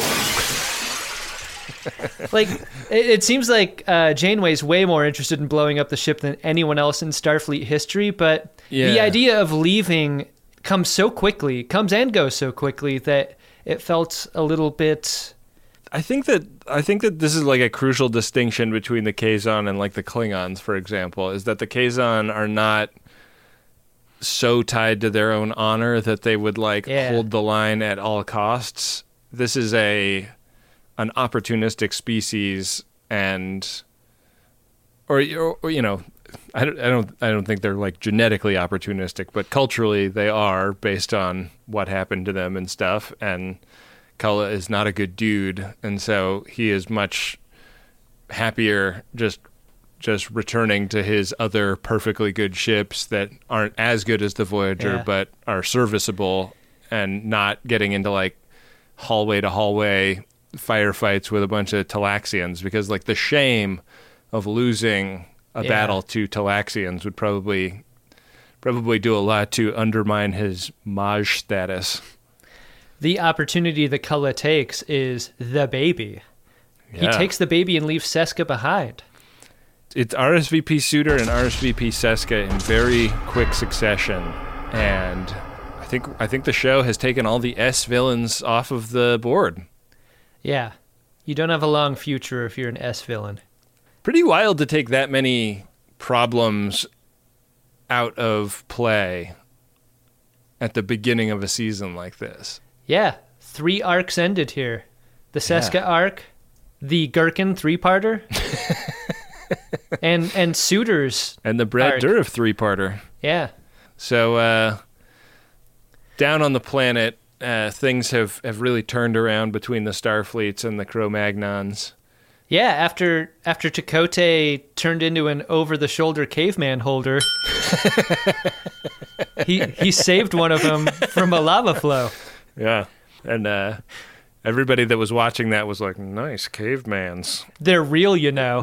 Like, it, it seems like uh, Janeway's way more interested in blowing up the ship than anyone else in Starfleet history, but yeah. The idea of leaving comes so quickly, comes and goes so quickly, that it felt a little bit... I think that I think that this is like a crucial distinction between the Kazon and like the Klingons, for example, is that the Kazon are not so tied to their own honor that they would like yeah. hold the line at all costs. This is a an opportunistic species, and or, or you know, I don't I don't I don't think they're like genetically opportunistic, but culturally they are, based on what happened to them and stuff. And Cullen is not a good dude, and so he is much happier just just returning to his other perfectly good ships that aren't as good as the Voyager, yeah. but are serviceable, and not getting into like hallway to hallway firefights with a bunch of Talaxians, because like the shame of losing a Yeah. battle to Talaxians would probably probably do a lot to undermine his Maj status. The opportunity that Cullen takes is the baby. He Yeah. takes the baby and leaves Seska behind. It's R S V P Suitor and R S V P Seska in very quick succession, and I think I think the show has taken all the S villains off of the board. Yeah. You don't have a long future if you're an S villain. Pretty wild to take that many problems out of play at the beginning of a season like this. Yeah. Three arcs ended here. The Seska Yeah. arc, the Gherkin three-parter, and and Suitor's And the Brad arc. Dourif three-parter. Yeah. So, uh, down on the planet, uh, things have, have really turned around between the Starfleets and the Cro-Magnons. Yeah, after after Chakotay turned into an over-the-shoulder caveman holder, he he saved one of them from a lava flow. Yeah. And uh, everybody that was watching that was like, nice, cavemans. They're real, you know.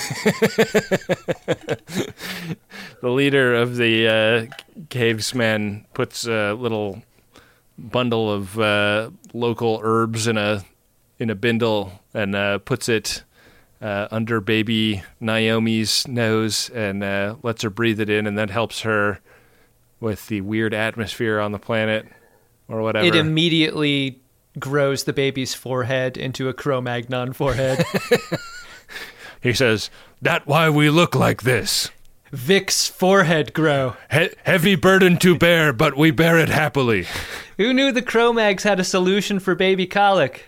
The leader of the uh, cavesmen puts a little bundle of uh, local herbs in a in a bindle and uh, puts it uh, under baby Naomi's nose and uh, lets her breathe it in, and that helps her with the weird atmosphere on the planet or whatever. It immediately grows the baby's forehead into a Cro-Magnon forehead. He says, "That why we look like this. Vic's forehead grow. He- heavy burden to bear, but we bear it happily." Who knew the Cro-Mags had a solution for baby colic?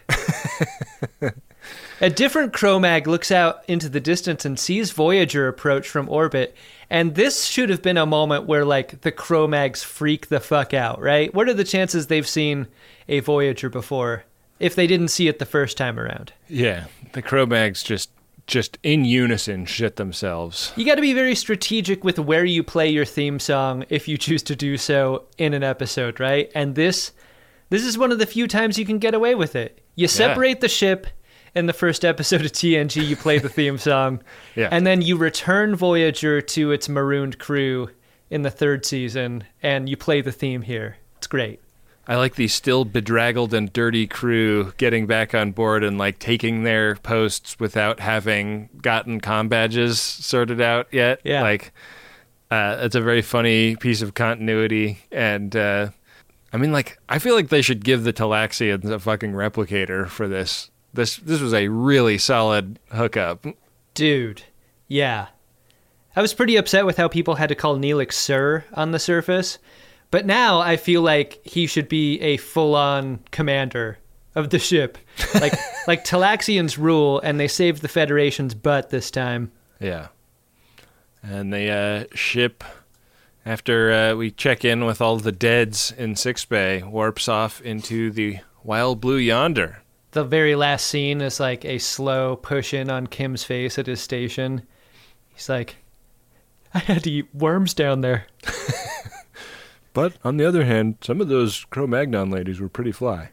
A different Cro-Mag looks out into the distance and sees Voyager approach from orbit. And this should have been a moment where, like, the Cro-Mags freak the fuck out, right? What are the chances they've seen a Voyager before if they didn't see it the first time around? Yeah, the Cro-Mags just just in unison shit themselves. You got to be very strategic with where you play your theme song if you choose to do so in an episode, right? And this this is one of the few times you can get away with it. You separate the ship in the first episode of T N G, you play the theme song, Yeah. and then you return Voyager to its marooned crew in the third season, and you play the theme here. It's great. I like the still bedraggled and dirty crew getting back on board and like taking their posts without having gotten comm badges sorted out yet. Yeah. Like, uh, it's a very funny piece of continuity. And, uh, I mean, like, I feel like they should give the Talaxians a fucking replicator for this. This, this was a really solid hookup. Dude, yeah. I was pretty upset with how people had to call Neelix Sir on the surface. But now I feel like he should be a full-on commander of the ship. Like like Talaxians rule, and they saved the Federation's butt this time. Yeah. And the uh, ship, after uh, we check in with all the deads in Six Bay, warps off into the wild blue yonder. The very last scene is like a slow push-in on Kim's face at his station. He's like, I had to eat worms down there. But, on the other hand, some of those Cro-Magnon ladies were pretty fly.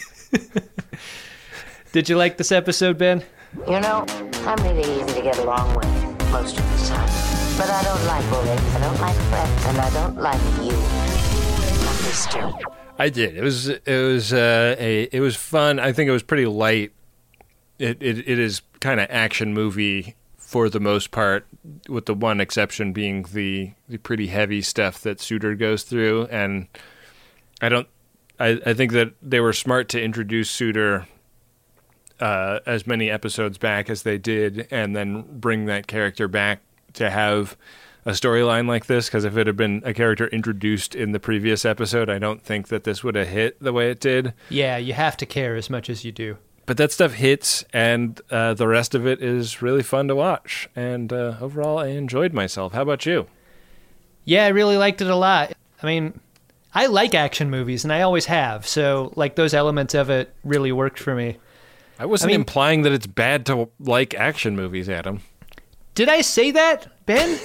Did you like this episode, Ben? You know, I'm really easy to get along with most of the time. But I don't like bullying, I don't like threats, and I don't like you, Mister. I did. It was it was uh, a it was fun. I think it was pretty light. It it, it is kind of action movie for the most part, with the one exception being the, the pretty heavy stuff that Suitor goes through. And I don't, I, I think that they were smart to introduce Suitor uh, as many episodes back as they did, and then bring that character back to have a storyline like this. Because if it had been a character introduced in the previous episode, I don't think that this would have hit the way it did. Yeah, you have to care as much as you do. But that stuff hits, and uh, the rest of it is really fun to watch. And uh, overall, I enjoyed myself. How about you? Yeah, I really liked it a lot. I mean, I like action movies, and I always have. So, like, those elements of it really worked for me. I wasn't I mean, implying that it's bad to like action movies, Adam. Did I say that, Ben?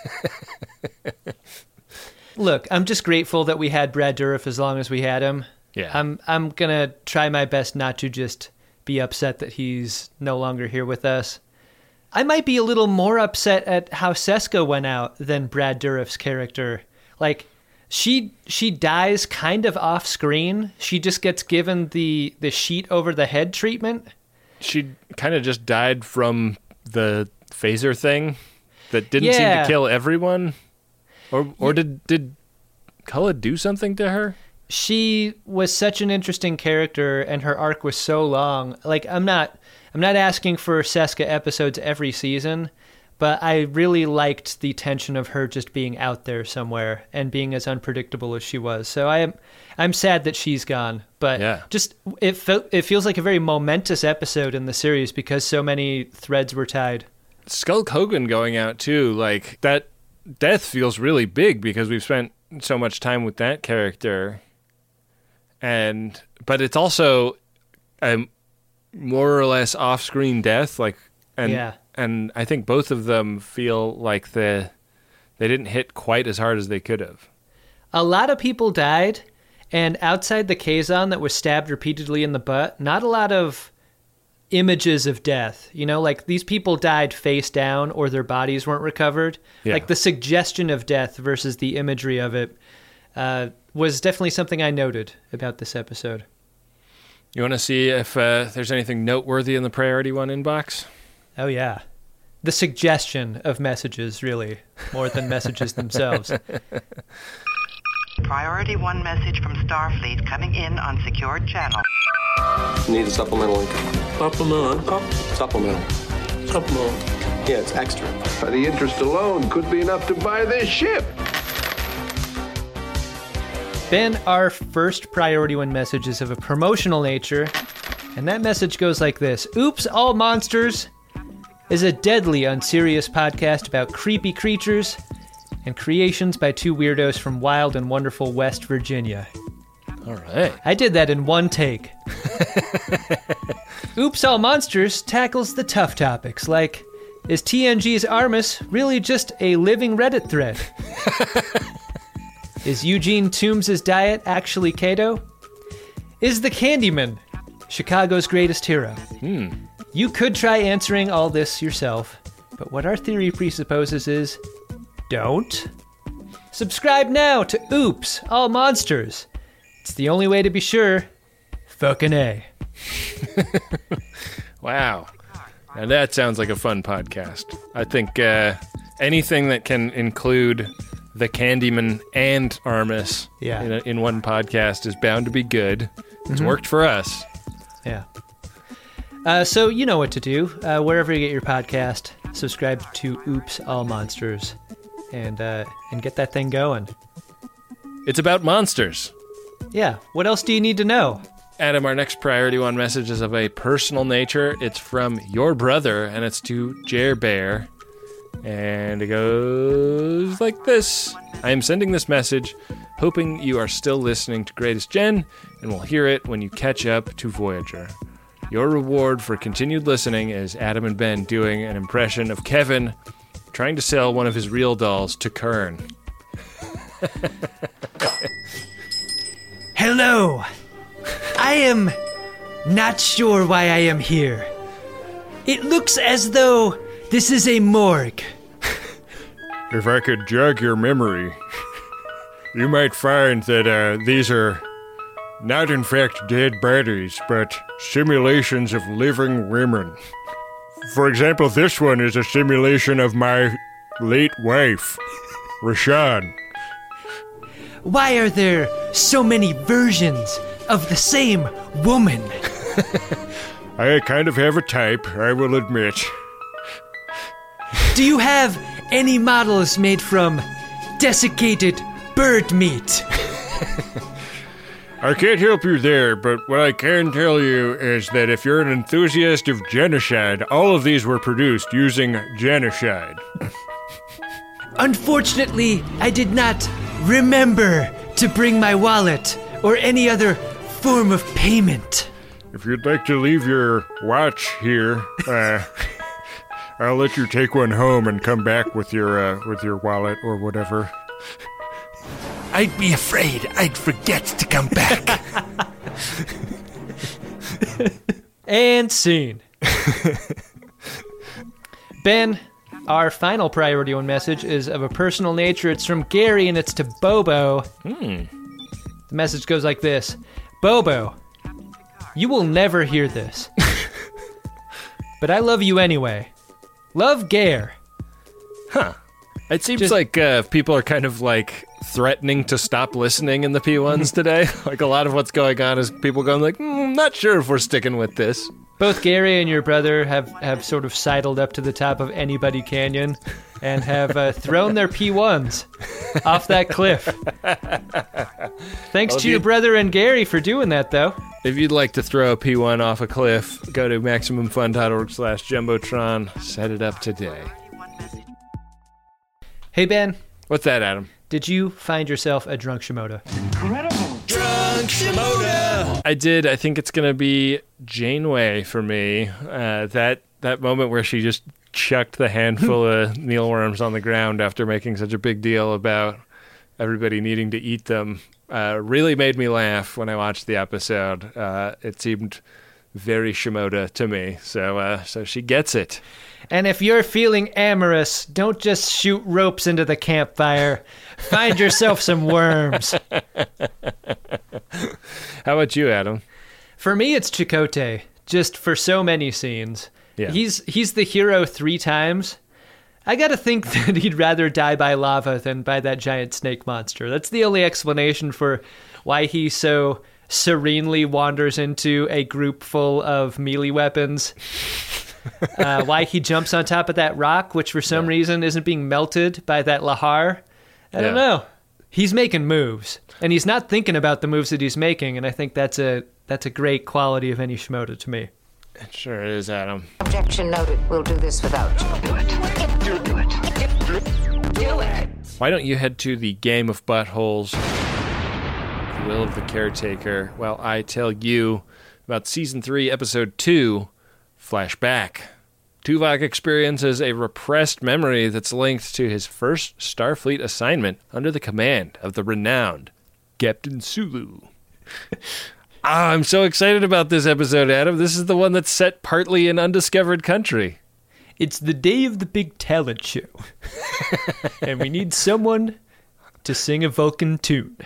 Look, I'm just grateful that we had Brad Dourif as long as we had him. Yeah. I'm I'm gonna try my best not to just be upset that he's no longer here with us. I might be a little more upset at how Seska went out than Brad Dourif's character. Like, she she dies kind of off screen. She just gets given the, the sheet over the head treatment. She kind of just died from the phaser thing that didn't Yeah. seem to kill everyone. Or or did did Cullen do something to her? She was such an interesting character, and her arc was so long. Like, I'm not I'm not asking for Seska episodes every season, but I really liked the tension of her just being out there somewhere and being as unpredictable as she was. So I am I'm sad that she's gone, but Yeah. just it fe- it feels like a very momentous episode in the series because so many threads were tied. Skulk Hogan going out too, like that death feels really big because we've spent so much time with that character. And but it's also a more or less off-screen death, like and Yeah. and I think both of them feel like the they didn't hit quite as hard as they could have. A lot of people died, and outside the Kazon that was stabbed repeatedly in the butt, not a lot of images of death. You know, like these people died face down or their bodies weren't recovered. Yeah. Like the suggestion of death versus the imagery of it uh, was definitely something I noted about this episode. You want to see if uh, there's anything noteworthy in the Priority One inbox? Oh, yeah. The suggestion of messages, really, more than messages themselves. Priority one message from Starfleet coming in on secured channel. Need a supplemental income. Supplemental income? Supplemental. Supplemental. Yeah, it's extra. The interest alone could be enough to buy this ship. Ben, our first Priority One message is of a promotional nature, and that message goes like this. Oops, All Monsters is a deadly unserious podcast about creepy creatures and creations by two weirdos from wild and wonderful West Virginia. All right. I did that in one take. Oops, All Monsters tackles the tough topics, like, is T N G's Armus really just a living Reddit thread? Is Eugene Toombs' diet actually keto? Is the Candyman Chicago's greatest hero? Hmm. You could try answering all this yourself, but what our theory presupposes is, don't. Subscribe now to Oops, All Monsters. It's the only way to be sure. Fucking A. Wow. Now that sounds like a fun podcast. I think uh, anything that can include the Candyman and Armus Yeah. in, a, in one podcast is bound to be good. It's Mhm. worked for us. Yeah. Uh, so you know what to do. Uh, wherever you get your podcast, subscribe to Oops, All Monsters, and uh, and get that thing going. It's about monsters. Yeah. What else do you need to know? Adam, our next Priority One message is of a personal nature. It's from your brother, and it's to Jer Bear. And it goes like this. I am sending this message, hoping you are still listening to Greatest Gen, and will hear it when you catch up to Voyager. Your reward for continued listening is Adam and Ben doing an impression of Kevin trying to sell one of his real dolls to Kern. Hello. I am not sure why I am here. It looks as though this is a morgue. If I could jog your memory, you might find that uh, these are not in fact dead bodies, but simulations of living women. For example, this one is a simulation of my late wife, Rashawn. Why are there so many versions of the same woman? I kind of have a type, I will admit. Do you have any models made from desiccated bird meat? I can't help you there, but what I can tell you is that if you're an enthusiast of genocide, all of these were produced using genocide. Unfortunately, I did not remember to bring my wallet or any other form of payment. If you'd like to leave your watch here, uh, I'll let you take one home and come back with your uh, with your wallet or whatever. I'd be afraid I'd forget to come back. And scene. Ben, our final priority one message is of a personal nature. It's from Gary, and it's to Bobo. Hmm. The message goes like this. Bobo, you will never hear this. But I love you anyway. Love, Gare. Huh. It seems Just- like uh, people are kind of like threatening to stop listening in the P ones today. Like a lot of what's going on is people going like, mm, not sure if we're sticking with this. Both Gary and your brother have, have sort of sidled up to the top of Anybody Canyon and have uh, thrown their P ones off that cliff. Thanks Well, to your dude- brother and Gary for doing that, though. If you'd like to throw a P one off a cliff, go to MaximumFun.org slash Jumbotron. Set it up today. Hey, Ben. What's that, Adam? Did you find yourself a drunk Shimoda? Incredible. Drunk Shimoda! I did. I think it's going to be Janeway for me. Uh, that that moment where she just chucked the handful of mealworms on the ground after making such a big deal about everybody needing to eat them uh, really made me laugh when I watched the episode. Uh, it seemed very Shimoda to me. So, uh, so she gets it. And if you're feeling amorous, don't just shoot ropes into the campfire. Find yourself some worms. How about you, Adam? For me, it's Chakotay, just for so many scenes. Yeah. He's he's the hero three times. I gotta think that he'd rather die by lava than by that giant snake monster. That's the only explanation for why he so serenely wanders into a group full of melee weapons. uh, why he jumps on top of that rock, which for some yeah. reason isn't being melted by that Lahar. I don't Yeah. know. He's making moves, and he's not thinking about the moves that he's making, and I think that's a that's a great quality of any Shimoda to me. It sure is, Adam. Objection noted. We'll do this without you. Do it. Do, do it. Do it. Why don't you head to the Game of Buttholes, The Will of the Caretaker, while I tell you about Season three, Episode two, Flashback. Tuvok experiences a repressed memory that's linked to his first Starfleet assignment under the command of the renowned Captain Sulu. Ah, I'm so excited about this episode, Adam. This is the one that's set partly in undiscovered country. It's the day of the big talent show. And we need someone to sing a Vulcan tune.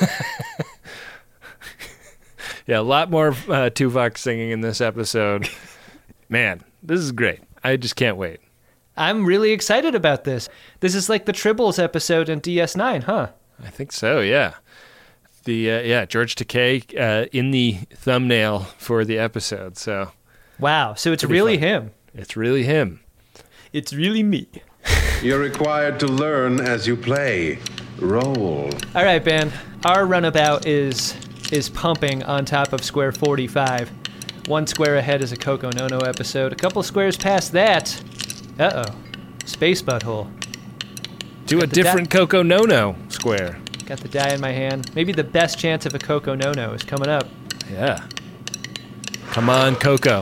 Yeah, a lot more uh, Tuvok singing in this episode. Man, this is great. I just can't wait. I'm really excited about this. This is like the Tribbles episode in D S nine, huh? I think so, yeah. The uh, yeah, George Takei uh, in the thumbnail for the episode. So, wow. So it's Pretty really fun. him. It's really him. It's really me. You're required to learn as you play. Roll. All right, Ben. Our runabout is is pumping on top of square forty-five. One square ahead is a Coco Nono episode. A couple squares past that, uh-oh, Space Butthole. Do a different di- Coco Nono square. Got the die in my hand. Maybe the best chance of a Coco Nono is coming up. Yeah. Come on, Coco.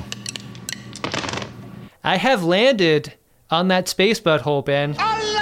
I have landed on that Space Butthole, Ben.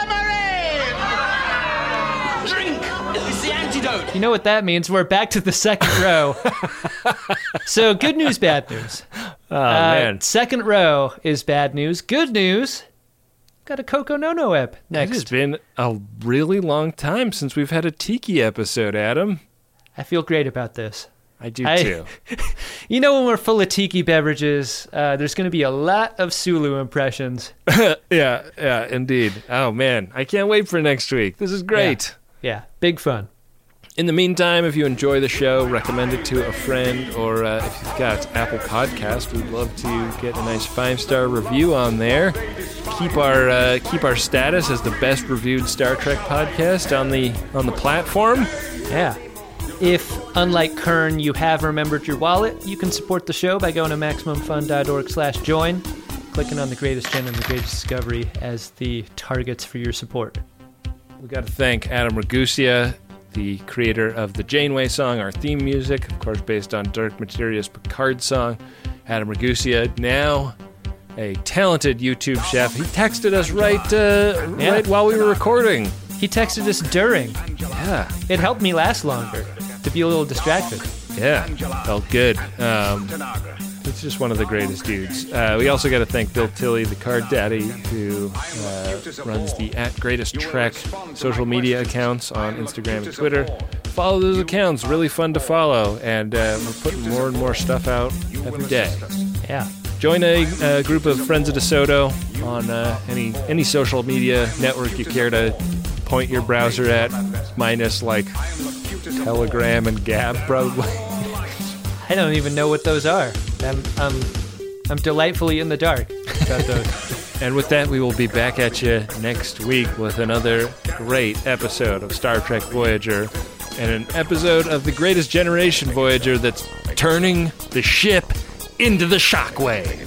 Drink! It's the antidote! You know what that means? We're back to the second row. So, good news, bad news. Oh, uh, man. Second row is bad news. Good news, got a Coco Nono ep next. It has been a really long time since we've had a Tiki episode, Adam. I feel great about this. I do, I, too. You know, when we're full of Tiki beverages, uh, there's going to be a lot of Sulu impressions. yeah, yeah, indeed. Oh, man. I can't wait for next week. This is great. Yeah, yeah, big fun. In the meantime, if you enjoy the show, recommend it to a friend, or uh, if you've got Apple Podcast, we'd love to get a nice five-star review on there. Keep our uh, keep our status as the best reviewed Star Trek podcast on the on the platform. Yeah. If, unlike Kern, you have remembered your wallet, you can support the show by going to MaximumFun.org slash join, clicking on the greatest gen and the greatest discovery as the targets for your support. We got to thank Adam Ragusea, the creator of the Janeway song, our theme music, of course, based on Dark Materia's Picard song. Adam Ragusea, now a talented YouTube chef. He texted us right, uh, Yeah. right while we were recording. He texted us during. Yeah. It helped me last longer to be a little distracted. Yeah, felt good. Um, it's just one of the greatest dudes. Uh, we also got to thank Bill Tilley, the card daddy, who uh, runs the at Greatest Trek social media accounts on Instagram and Twitter. Follow those accounts. Really fun to follow. And uh, we're putting more and more stuff out every day. Yeah. Join a, a group of Friends of DeSoto on uh, any any social media network you care to point your browser at, minus like Telegram and Gab, probably. I don't even know what those are. I'm I'm, I'm delightfully in the dark about those. And with that, we will be back at you next week with another great episode of Star Trek Voyager and an episode of The Greatest Generation Voyager that's turning the ship into the shockwave.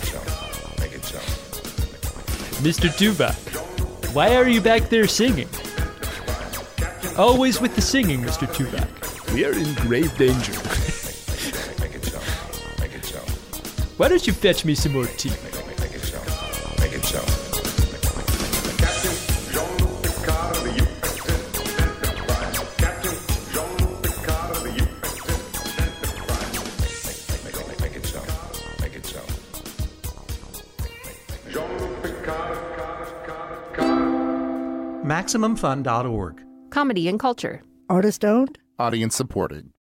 Mister Tuvok, why are you back there singing? Always with the singing, Mister Tuvok. We are in grave danger. Make it so. Make it so. Why don't you fetch me some more tea? Make it so. Make it so. Maximum Fun dot org. Comedy and culture. Artist owned. Audience supported.